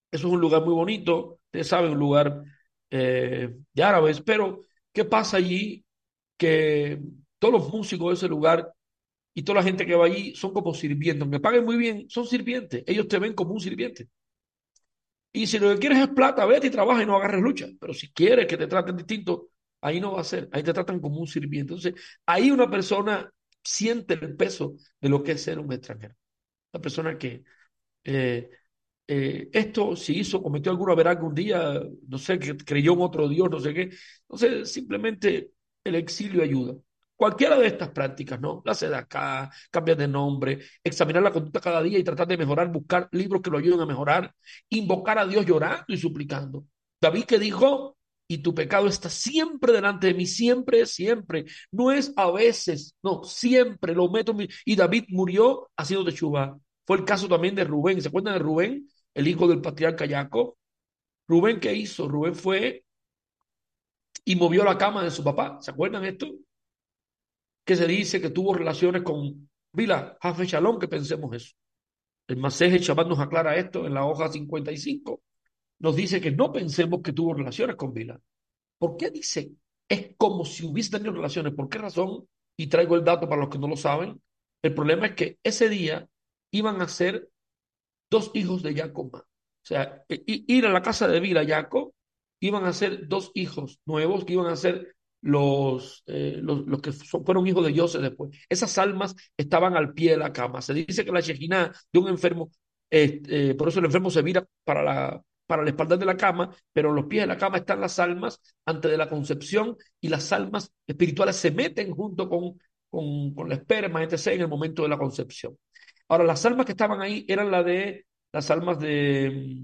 Eso es un lugar muy bonito, ustedes saben, un lugar eh, de árabes, pero ¿qué pasa allí? Que todos los músicos de ese lugar y toda la gente que va allí son como sirvientes, aunque paguen muy bien, son sirvientes, ellos te ven como un sirviente. Y si lo que quieres es plata, vete y trabaja y no agarres lucha, pero si quieres que te traten distinto, ahí no va a ser, ahí te tratan como un sirviente. Entonces, ahí una persona siente el peso de lo que es ser un extranjero. La persona que eh, eh, esto se hizo, cometió alguna verá algún día, no sé, que creyó en otro Dios, no sé qué. Entonces, simplemente el exilio ayuda. Cualquiera de estas prácticas, ¿no? La acá, cambiar de nombre, examinar la conducta cada día y tratar de mejorar, buscar libros que lo ayuden a mejorar, invocar a Dios llorando y suplicando. David que dijo, y tu pecado está siempre delante de mí, siempre, siempre. No es a veces, no, siempre lo meto en mi... Y David murió haciendo teshuva. Fue el caso también de Rubén. ¿Se acuerdan de Rubén? El hijo del patriarca Jacob. Rubén, ¿qué hizo? Rubén fue y movió la cama de su papá. ¿Se acuerdan esto? Que se dice que tuvo relaciones con Bila, Jafe Shalom, que pensemos eso. El Maseje Shabbat nos aclara esto en la hoja cincuenta y cinco. Nos dice que no pensemos que tuvo relaciones con Bila. ¿Por qué dice? Es como si hubiese tenido relaciones. ¿Por qué razón? Y traigo el dato para los que no lo saben. El problema es que ese día iban a ser dos hijos de Jacob más. O sea, ir a la casa de Bila, Jacob, iban a ser dos hijos nuevos que iban a ser los, eh, los, los que son- fueron hijos de Joseph después. Esas almas estaban al pie de la cama. Se dice que la Shekinah de un enfermo, eh, eh, por eso el enfermo se mira para la, para la espalda de la cama, pero en los pies de la cama están las almas antes de la concepción y las almas espirituales se meten junto con, con, con la esperma, etcétera, en el momento de la concepción. Ahora, las almas que estaban ahí eran la de las almas de,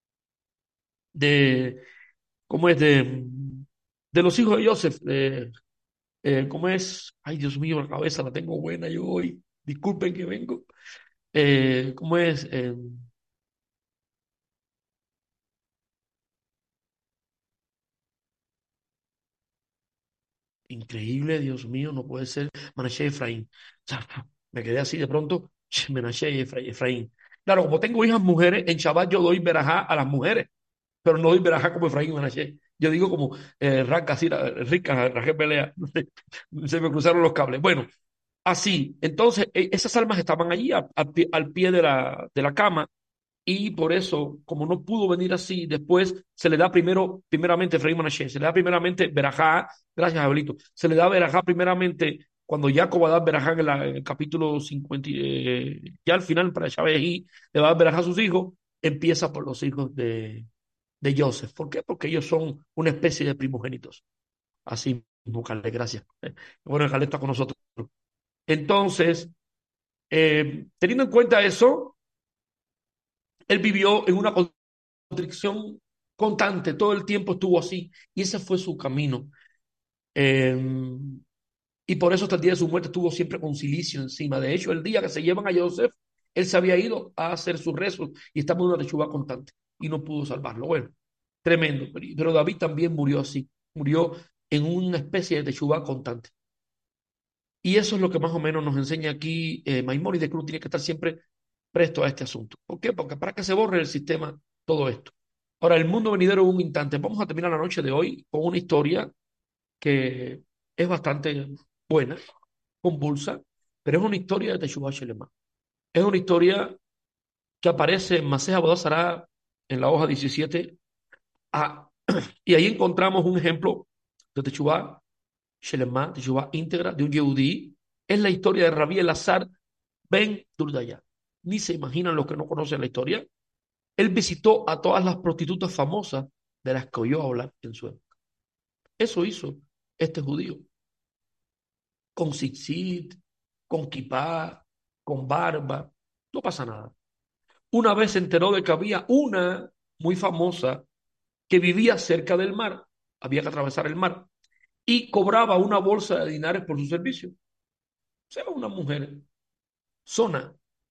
de ¿cómo es? De, de los hijos de Joseph. De, eh, ¿cómo es? Ay, Dios mío, la cabeza la tengo buena yo hoy. Disculpen que vengo. Eh, ¿cómo es? Eh, increíble, Dios mío, no puede ser. Manashe y Efraín. O sea, me quedé así de pronto. Manashe y Efra- Efraín. Claro, como tengo hijas mujeres, en Shabbat yo doy verajá a las mujeres, pero no doy verajá como Efraín y Manashe. Yo digo como eh, Raca, así, la- rica, Rajé pelea. Se me cruzaron los cables. Bueno, así. Entonces, e- esas almas estaban allí a- a pie- al pie de la, de la cama y por eso, como no pudo venir así, después se le da primero, primeramente, Efraín Manashe, se le da primeramente verajá, gracias, Abelito, se le da verajá primeramente cuando Jacob va a dar verajá en, la- en el capítulo cincuenta, eh, ya al final, para Shabbat, le va a dar verajá a sus hijos, empieza por los hijos de, de Joseph. ¿Por qué? Porque ellos son una especie de primogénitos. Así mismo, Caleb, gracias. Eh, Bueno, Caleb está con nosotros. Entonces, eh, teniendo en cuenta eso, él vivió en una constricción constante, todo el tiempo estuvo así, y ese fue su camino. Eh, y por eso hasta el día de su muerte estuvo siempre con silicio encima. De hecho, el día que se llevan a Joseph, él se había ido a hacer sus rezos y estaba en una techuga constante y no pudo salvarlo. Bueno, tremendo. Pero, pero David también murió así, murió en una especie de techuga constante. Y eso es lo que más o menos nos enseña aquí eh, Maimónides, que uno tiene que estar siempre presto a este asunto. ¿Por qué? Porque para que se borre el sistema todo esto. Ahora, el mundo venidero en un instante. Vamos a terminar la noche de hoy con una historia que es bastante buena, convulsa, pero es una historia de Teshuvah Shelema. Es una historia que aparece en Masej Abodazará en la hoja diecisiete a, y ahí encontramos un ejemplo de Teshuvah Shelema, Teshuvah íntegra de un Yehudí. Es la historia de Rabí Elazar Ben Durdaya. Ni se imaginan los que no conocen la historia. Él visitó a todas las prostitutas famosas de las que oyó hablar en su época. Eso hizo este judío, con tzitzit, con kipá, con barba, no pasa nada. Una vez se enteró de que había una muy famosa que vivía cerca del mar, había que atravesar el mar, y cobraba una bolsa de dinares por su servicio. O sea, una mujer zona.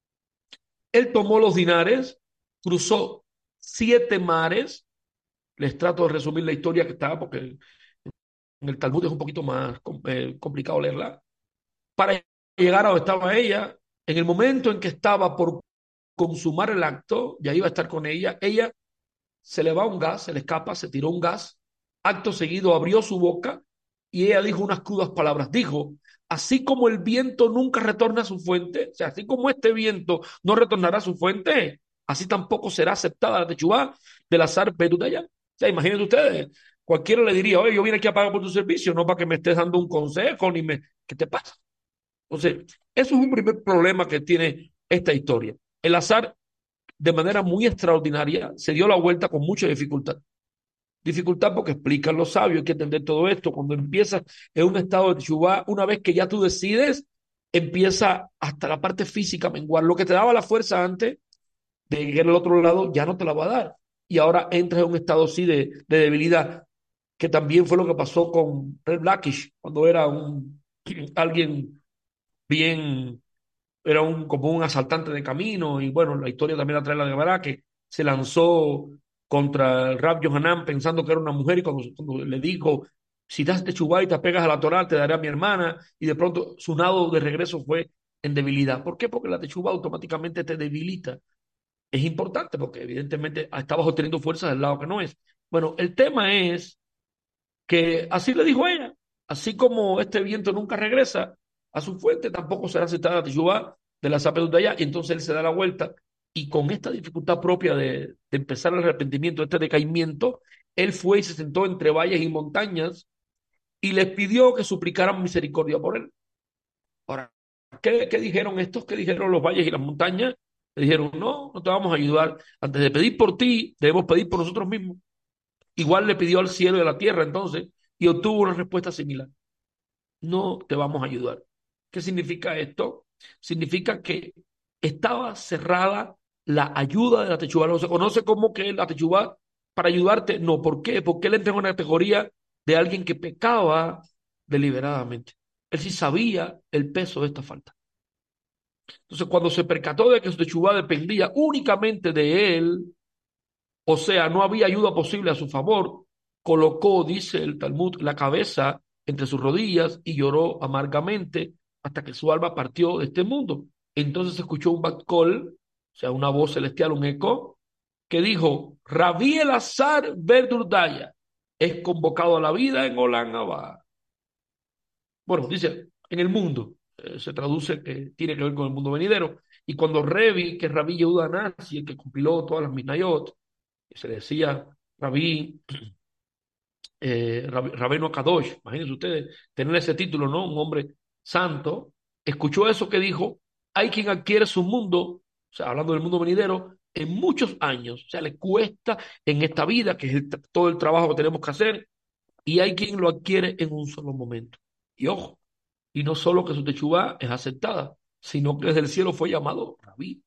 Él tomó los dinares, cruzó siete mares. Les trato de resumir la historia que estaba, porque en el Talmud es un poquito más eh, complicado leerla. Para llegar a donde estaba ella, en el momento en que estaba por consumar el acto, ya iba a estar con ella, ella se le va un gas, se le escapa, se tiró un gas, acto seguido abrió su boca y ella dijo unas crudas palabras. Dijo, así como el viento nunca retorna a su fuente, o sea, así como este viento no retornará a su fuente, así tampoco será aceptada la techubá del azar Bedudaya. O sea, imagínense ustedes, cualquiera le diría, oye, yo vine aquí a pagar por tu servicio, no para que me estés dando un consejo, ni me... ¿Qué te pasa? Entonces, eso es un primer problema que tiene esta historia. El azar, de manera muy extraordinaria, se dio la vuelta con mucha dificultad. Dificultad porque explican los sabios, hay que entender todo esto. Cuando empiezas en un estado de teshuvá, una vez que ya tú decides, empieza hasta la parte física a menguar. Lo que te daba la fuerza antes de llegar al otro lado, ya no te la va a dar. Y ahora entras en un estado así de, de debilidad, que también fue lo que pasó con Red Blackish, cuando era un, alguien bien, era un, como un asaltante de camino, y bueno, la historia también la trae la de Bará, que se lanzó contra el Rab Yohanan pensando que era una mujer, y cuando, cuando le dijo, si das techubá y te pegas a la Torá, te daré a mi hermana, y de pronto su nado de regreso fue en debilidad. ¿Por qué? Porque la techubá automáticamente te debilita. Es importante porque evidentemente estabas obteniendo fuerza del lado que no es. Bueno, el tema es que así le dijo ella, así como este viento nunca regresa a su fuente, tampoco será aceptada la teshuvá de la Zapedut de allá, y entonces él se da la vuelta, y con esta dificultad propia de, de empezar el arrepentimiento, este decaimiento, él fue y se sentó entre valles y montañas, y les pidió que suplicaran misericordia por él. Ahora, ¿qué, qué dijeron estos? ¿Qué dijeron los valles y las montañas? Le dijeron, no, no te vamos a ayudar. Antes de pedir por ti, debemos pedir por nosotros mismos. Igual le pidió al cielo y a la tierra entonces y obtuvo una respuesta similar. No te vamos a ayudar. ¿Qué significa esto? Significa que estaba cerrada la ayuda de la techubá. No se conoce como que la techubá para ayudarte. No, ¿por qué? Porque él entra en una categoría de alguien que pecaba deliberadamente. Él sí sabía el peso de esta falta. Entonces, cuando se percató de que su techubá dependía únicamente de él, o sea, no había ayuda posible a su favor, colocó, dice el Talmud, la cabeza entre sus rodillas y lloró amargamente hasta que su alma partió de este mundo. Entonces se escuchó un bat call, o sea, una voz celestial, un eco, que dijo, Rabí Elazar Verdurdaya es convocado a la vida en Olam Abba. Bueno, dice, en el mundo, eh, se traduce que tiene que ver con el mundo venidero. Y cuando Revi, que es Rabí Yehuda Nasi, el que compiló todas las Misnayot, que se decía Rabí, eh, Rab- Rabeno Kadosh, imagínense ustedes, tener ese título, ¿no? Un hombre santo, escuchó eso que dijo, hay quien adquiere su mundo, o sea, hablando del mundo venidero, en muchos años, o sea, le cuesta en esta vida, que es el- todo el trabajo que tenemos que hacer, y hay quien lo adquiere en un solo momento. Y ojo, y no solo que su techubá es aceptada, sino que desde el cielo fue llamado Rabí.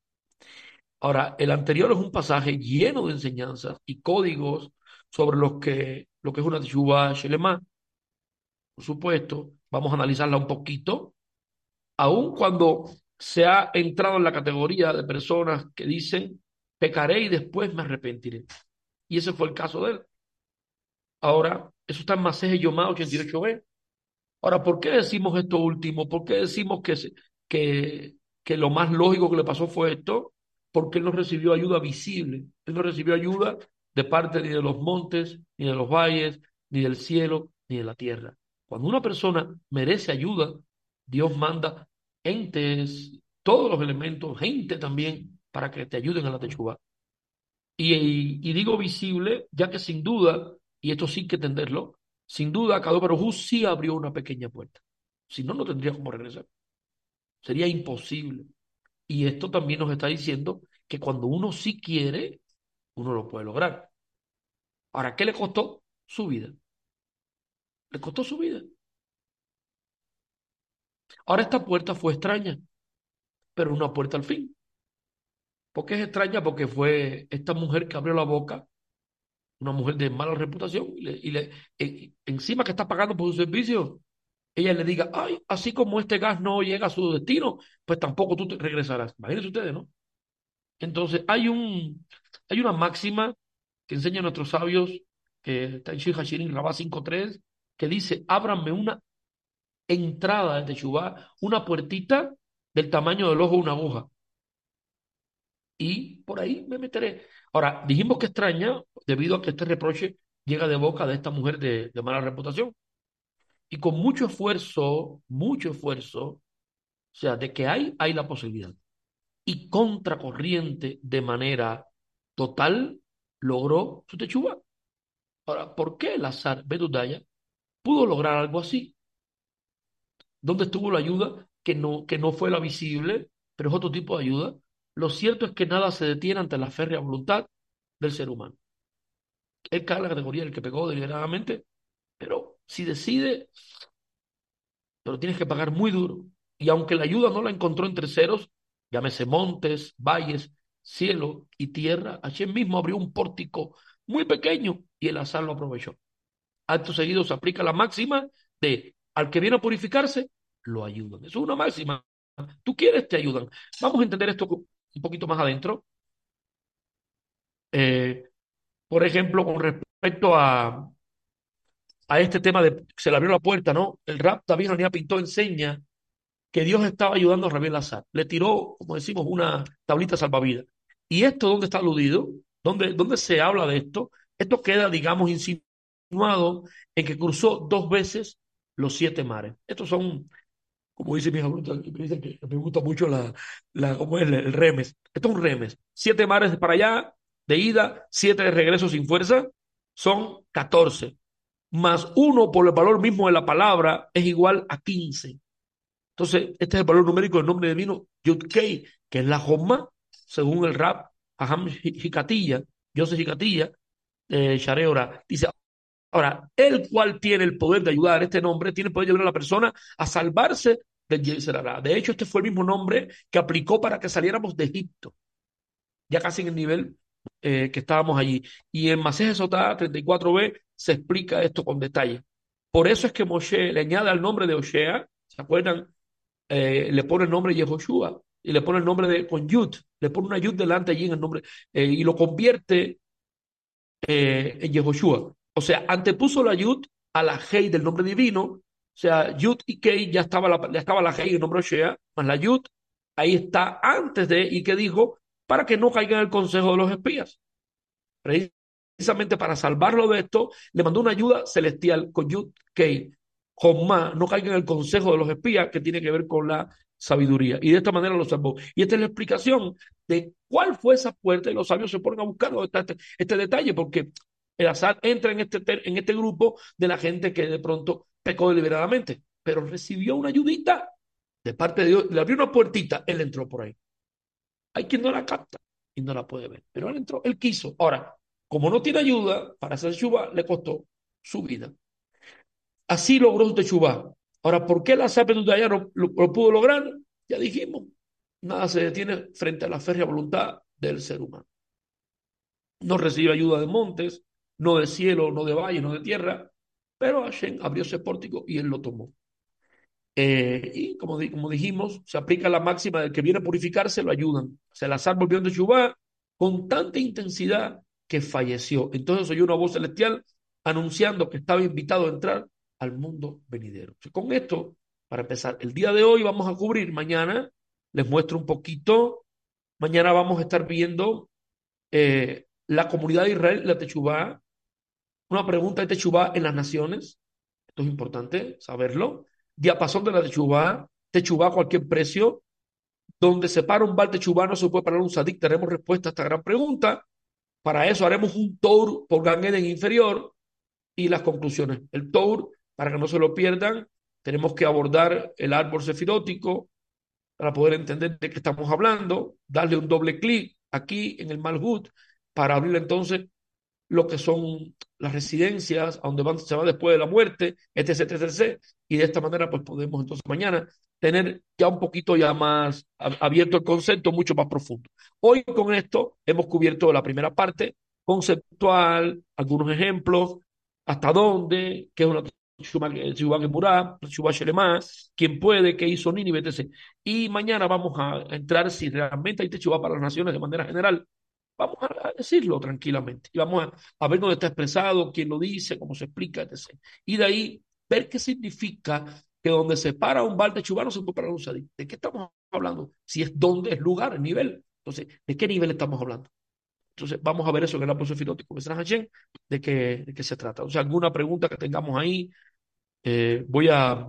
Ahora, el anterior es un pasaje lleno de enseñanzas y códigos sobre los que, lo que es una teshuva shelema. Por supuesto, vamos a analizarla un poquito, aun cuando se ha entrado en la categoría de personas que dicen, pecaré y después me arrepentiré. Y ese fue el caso de él. Ahora, eso está en Maseje Yomá ochenta y ocho b. Ahora, ¿por qué decimos esto último? ¿Por qué decimos que, se- que, que lo más lógico que le pasó fue esto? Porque él no recibió ayuda visible. Él no recibió ayuda de parte ni de los montes, ni de los valles, ni del cielo, ni de la tierra. Cuando una persona merece ayuda, Dios manda entes, todos los elementos, gente también, para que te ayuden a la techubá. Y, y, y digo visible, ya que sin duda, y esto sí hay que entenderlo, sin duda, Kadosh Baruj Hu sí abrió una pequeña puerta. Si no, no tendría cómo regresar. Sería imposible. Y esto también nos está diciendo que cuando uno sí quiere, uno lo puede lograr. Ahora, ¿qué le costó? Su vida. Le costó su vida. Ahora esta puerta fue extraña, pero una puerta al fin. ¿Por qué es extraña? Porque fue esta mujer que abrió la boca, una mujer de mala reputación, y, le, y le, e- encima que está pagando por su servicio, ella le diga, ay, así como este gas no llega a su destino, pues tampoco tú te regresarás. Imagínense ustedes, ¿no? Entonces, hay un, hay una máxima que enseñan nuestros sabios, que está en Shir Hashirin, Rabá cinco tres, que dice, ábranme una entrada de Teshuvá, una puertita del tamaño del ojo de una aguja, y por ahí me meteré. Ahora, dijimos que extraña debido a que este reproche llega de boca de esta mujer de, de mala reputación. Y con mucho esfuerzo, mucho esfuerzo, o sea, de que hay, hay la posibilidad. Y contracorriente de manera total, logró su techuga. Ahora, ¿por qué el azar Bedudaya pudo lograr algo así? ¿Dónde estuvo la ayuda que no, que no fue la visible, pero es otro tipo de ayuda? Lo cierto es que nada se detiene ante la férrea voluntad del ser humano. Él cae en la categoría del que pecó deliberadamente, pero si decide, pero tienes que pagar muy duro. Y aunque la ayuda no la encontró en terceros, llámese montes, valles, cielo y tierra, Hashem mismo abrió un pórtico muy pequeño y el azar lo aprovechó. Acto seguido se aplica la máxima de al que viene a purificarse, lo ayudan. Eso es una máxima. Tú quieres, te ayudan. Vamos a entender esto un poquito más adentro. Eh, por ejemplo, con respecto a, a este tema de se le abrió la puerta, ¿no? El rap David Hanía Pintó enseña que Dios estaba ayudando a Rabí Lazar. Le tiró, como decimos, una tablita salvavidas. ¿Y esto dónde está aludido? ¿Dónde, dónde se habla de esto? Esto queda, digamos, insinuado en que cruzó dos veces los siete mares. Estos son, como dice mi abuelo, me dice que me gusta mucho la, la, ¿cómo es? El remes. Esto es un remes. Siete mares para allá, de ida, siete de regreso sin fuerza, son catorce. Más uno por el valor mismo de la palabra es igual a quince. Entonces, este es el valor numérico del nombre divino Yud-Kei, que es la Jomma, según el rap, Aham Hikatilla, Yosef Hikatilla, eh, Shareora. Dice, ahora, el cual tiene el poder de ayudar, este nombre, tiene el poder de ayudar a la persona a salvarse del Yetzer Hara. De hecho, este fue el mismo nombre que aplicó para que saliéramos de Egipto, ya casi en el nivel eh, que estábamos allí. Y en Masej Sotá treinta y cuatro b se explica esto con detalle. Por eso es que Moshe le añade al nombre de Oshea, ¿se acuerdan? Eh, le pone el nombre de Yehoshua y le pone el nombre de con Yud, le pone una Yud delante allí en el nombre eh, y lo convierte eh, en Yehoshua. O sea, antepuso la Yud a la Hei del nombre divino. O sea, Yud y Kei ya estaba la, ya estaba la Hei, el nombre Oshea, más la Yud, ahí está antes de, y que dijo, para que no caiga en el consejo de los espías. Precisamente para salvarlo de esto, le mandó una ayuda celestial con Yud Kei. Jomá, no caiga en el consejo de los espías que tiene que ver con la sabiduría. Y de esta manera lo salvó. Y esta es la explicación de cuál fue esa puerta. Y los sabios se ponen a buscar este, este detalle, porque el azar entra en este, en este grupo de la gente que de pronto pecó deliberadamente, pero recibió una ayudita de parte de Dios. Le abrió una puertita, él entró por ahí. Hay quien no la capta y no la puede ver, pero él entró, él quiso. Ahora, como no tiene ayuda para hacer Shubá, le costó su vida. Así logró su Teshuvá. Ahora, ¿por qué la Sape de allá no lo, lo pudo lograr? Ya dijimos, nada se detiene frente a la férrea voluntad del ser humano. No recibe ayuda de montes, no de cielo, no de valle, no de tierra, pero Hashem abrió ese pórtico y él lo tomó. Eh, y como, di- como dijimos, se aplica la máxima del que viene a purificarse, lo ayudan. Salazar volvió de Shubá con tanta intensidad que falleció. Entonces oyó una voz celestial anunciando que estaba invitado a entrar al mundo venidero. Entonces, con esto, para empezar, el día de hoy vamos a cubrir, mañana les muestro un poquito, mañana vamos a estar viendo eh, la comunidad de Israel, la Techubá, una pregunta de Techubá en las naciones. Esto es importante saberlo. Diapasón de la techubá, techubá a cualquier precio. Donde se para un bar techubá no se puede parar un sadik. Tenemos respuesta a esta gran pregunta. Para eso haremos un tour por Gan Eden inferior y las conclusiones. El tour, para que no se lo pierdan, tenemos que abordar el árbol sefirótico para poder entender de qué estamos hablando, darle un doble clic aquí en el Malhut para abrir entonces lo que son las residencias, a donde van, se va después de la muerte, etc, etc, etcétera. Y de esta manera, pues podemos entonces mañana tener ya un poquito ya más abierto el concepto, mucho más profundo. Hoy con esto hemos cubierto la primera parte conceptual, algunos ejemplos, hasta dónde, qué es una Tshuva Gemurá, Tshuva Shelema, quién puede, qué hizo Nínive, etcétera. Y mañana vamos a entrar si realmente hay Tshuva para las naciones de manera general. Vamos a decirlo tranquilamente y vamos a, a ver dónde está expresado, quién lo dice, cómo se explica, etcétera. Y de ahí ver qué significa que donde se para un bar de Chubá no se puede parar un sadí. ¿De qué estamos hablando? Si es dónde, es lugar, es nivel. Entonces, ¿de qué nivel estamos hablando? Entonces, vamos a ver eso en el apoyo filótico de qué, de qué se trata. O sea, alguna pregunta que tengamos ahí, eh, voy a...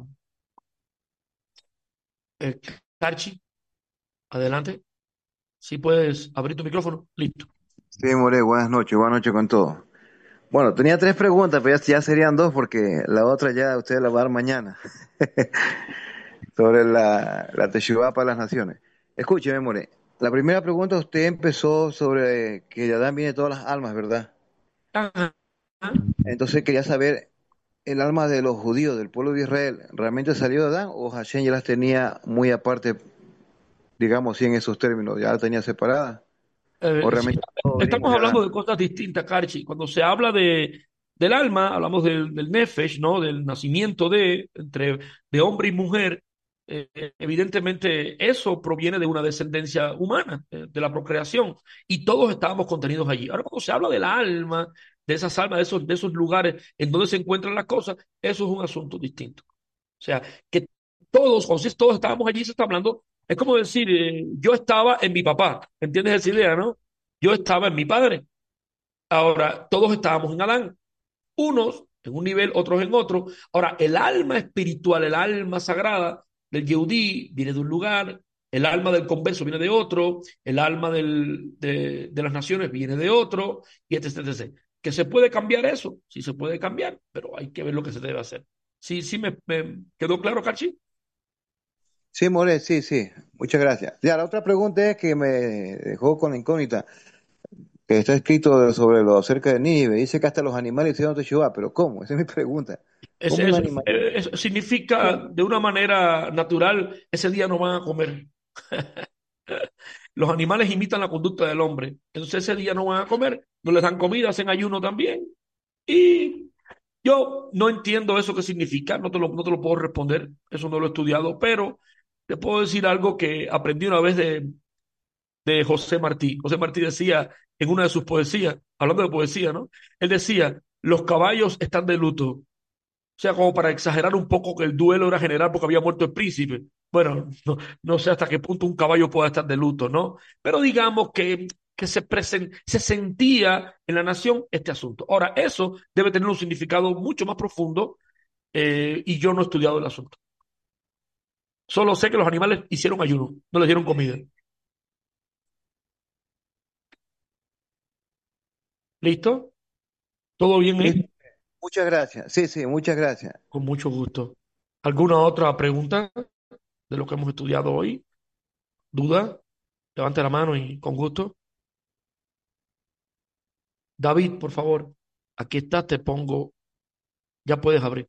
Eh, Carchi, adelante. Si puedes abrir tu micrófono, listo. Sí, More, buenas noches, buenas noches con todo. Bueno, tenía tres preguntas, pero ya, ya serían dos porque la otra ya usted la va a dar mañana, sobre la, la Teshuvá para las naciones. Escúcheme, More, la primera pregunta usted empezó sobre que de Adán viene todas las almas, ¿verdad? Ajá. Entonces quería saber, ¿el alma de los judíos, del pueblo de Israel, realmente salió de Adán o Hashem ya las tenía muy aparte, digamos, así en esos términos, ya las tenía separadas? ¿O Eh, sí, realmente todo venimos estamos de hablando Adán? de cosas distintas, Carchi. Cuando se habla de, del alma, hablamos del, del nefesh, ¿no? Del nacimiento de, entre, de hombre y mujer. Eh, evidentemente, eso proviene de una descendencia humana, eh, de la procreación, y todos estábamos contenidos allí. Ahora, cuando se habla del alma, de esas almas, de esos, de esos lugares en donde se encuentran las cosas, eso es un asunto distinto. O sea, que todos, o si todos estábamos allí, se está hablando, es como decir, eh, yo estaba en mi papá, ¿entiendes esa idea, no? Yo estaba en mi padre. Ahora, todos estábamos en Adán, unos en un nivel, otros en otro. Ahora, el alma espiritual, el alma sagrada del Yehudí viene de un lugar, el alma del converso viene de otro, el alma del, de, de las naciones viene de otro, y etc, etcétera. ¿Que se puede cambiar eso? Sí se puede cambiar, pero hay que ver lo que se debe hacer. Sí, sí, me, me quedó claro, Carchi. Sí, More, sí, sí, muchas gracias. Ya, la otra pregunta es que me dejó con la incógnita, que está escrito sobre lo acerca de Nínive. Dice que hasta los animales hicieron Teshuvá, pero ¿cómo? Esa es mi pregunta. Es, ¿Cómo un es- animal? es- significa de una manera natural, ese día no van a comer. Los animales imitan la conducta del hombre. Entonces ese día no van a comer, no les dan comida, hacen ayuno también. Y yo no entiendo eso qué significa, no te lo, no te lo puedo responder, eso no lo he estudiado, pero te puedo decir algo que aprendí una vez de, de José Martí. José Martí decía en una de sus poesías, hablando de poesía, ¿no? Él decía, los caballos están de luto. O sea, como para exagerar un poco que el duelo era general porque había muerto el príncipe. Bueno, no, no sé hasta qué punto un caballo pueda estar de luto, ¿no? Pero digamos que, que se, presen- se sentía en la nación este asunto. Ahora, eso debe tener un significado mucho más profundo, eh, y yo no he estudiado el asunto. Solo sé que los animales hicieron ayuno, no les dieron comida. ¿Listo? ¿Todo bien Listo. ahí? Muchas gracias. Sí, sí, muchas gracias. Con mucho gusto. ¿Alguna otra pregunta de lo que hemos estudiado hoy? ¿Duda? Levante la mano y con gusto. David, por favor, aquí está, te pongo, ya puedes abrir.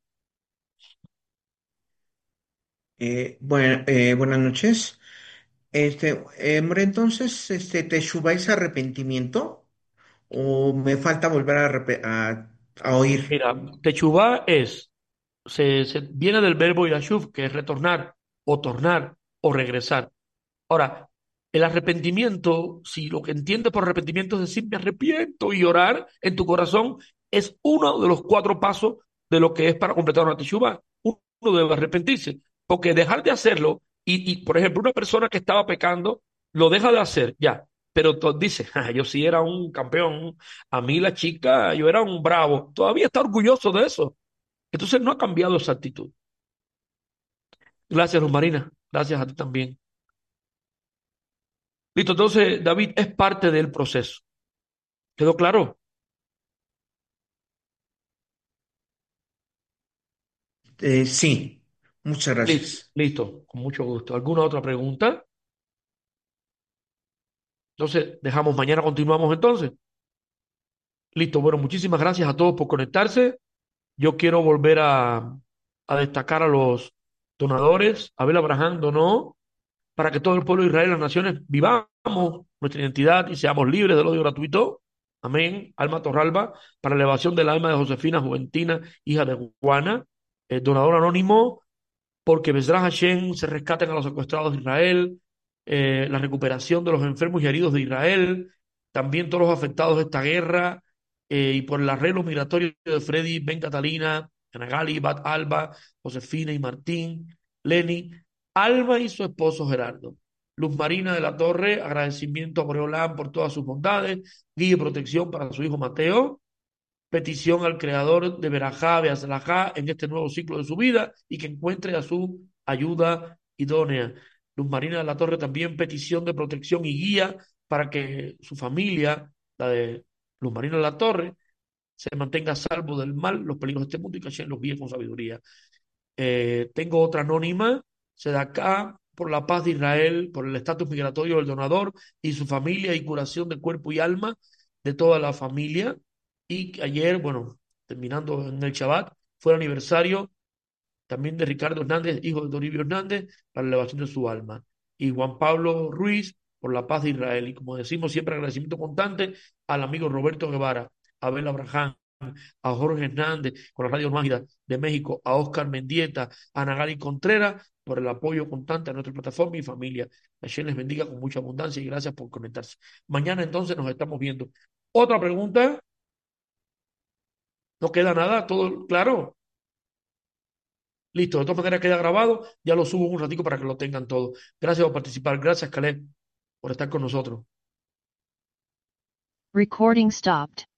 Eh, bueno, eh, buenas noches. Este, eh, More, entonces, este, ¿Teshuvá es arrepentimiento? ¿O me falta volver a, repe- a, a oír? Mira, techubá es, se, se- viene del verbo yashuv, que es retornar, o tornar, o regresar. Ahora, el arrepentimiento, si lo que entiendes por arrepentimiento es decir, me arrepiento y orar en tu corazón, es uno de los cuatro pasos de lo que es para completar una teshuva. Uno debe arrepentirse, porque dejar de hacerlo, y, y, por ejemplo, una persona que estaba pecando, lo deja de hacer, ya, pero to- dice, "Ah, yo sí era un campeón, a mí la chica, yo era un bravo, todavía está orgulloso de eso. Entonces no ha cambiado esa actitud. Gracias, Luz Marina, gracias a ti también. Listo, entonces, David, es parte del proceso. ¿Quedó claro? Eh, sí, muchas Listo, gracias. listo, con mucho gusto. ¿Alguna otra pregunta? Entonces, dejamos, mañana continuamos entonces. Listo, bueno, muchísimas gracias a todos por conectarse. Yo quiero volver a, a destacar a los donadores. Abel Abraham donó para que todo el pueblo de Israel y las naciones vivamos nuestra identidad y seamos libres del odio gratuito. Amén. Alma Torralba, para la elevación del alma de Josefina Juventina, hija de Juana. El donador anónimo, porque Besras Hashem se rescaten a los secuestrados de Israel, eh, la recuperación de los enfermos y heridos de Israel, también todos los afectados de esta guerra, eh, y por el arreglo migratorio de Freddy, Ben Catalina, Anagali, Bat Alba, Josefina y Martín, Lenny, Alba y su esposo Gerardo. Luz Marina de la Torre, agradecimiento a Boreolán por todas sus bondades, guía y protección para su hijo Mateo, petición al creador de Berajá, Beazlajá, en este nuevo ciclo de su vida y que encuentre a su ayuda idónea. Luz Marina de la Torre también petición de protección y guía para que su familia, la de Luz Marina de la Torre, se mantenga a salvo del mal, los peligros de este mundo y que Hashem los guíe con sabiduría. Eh, tengo otra anónima, se da acá por la paz de Israel, por el estatus migratorio del donador y su familia y curación de cuerpo y alma de toda la familia. Y ayer, bueno, terminando en el Shabbat, fue el aniversario también de Ricardo Hernández, hijo de Toribio Hernández, para la elevación de su alma. Y Juan Pablo Ruiz por la paz de Israel. Y como decimos siempre, agradecimiento constante al amigo Roberto Guevara, a Abel Abraham, a Jorge Hernández con la Radio Mágida de México, a Oscar Mendieta, a Nagali Contreras por el apoyo constante a nuestra plataforma y familia. Hashem les bendiga con mucha abundancia y gracias por conectarse. Mañana entonces nos estamos viendo. Otra pregunta, no queda nada, todo claro. Listo, de todas maneras queda grabado, ya lo subo un ratico para que lo tengan todo. Gracias por participar, gracias Caleb por estar con nosotros. Recording stopped.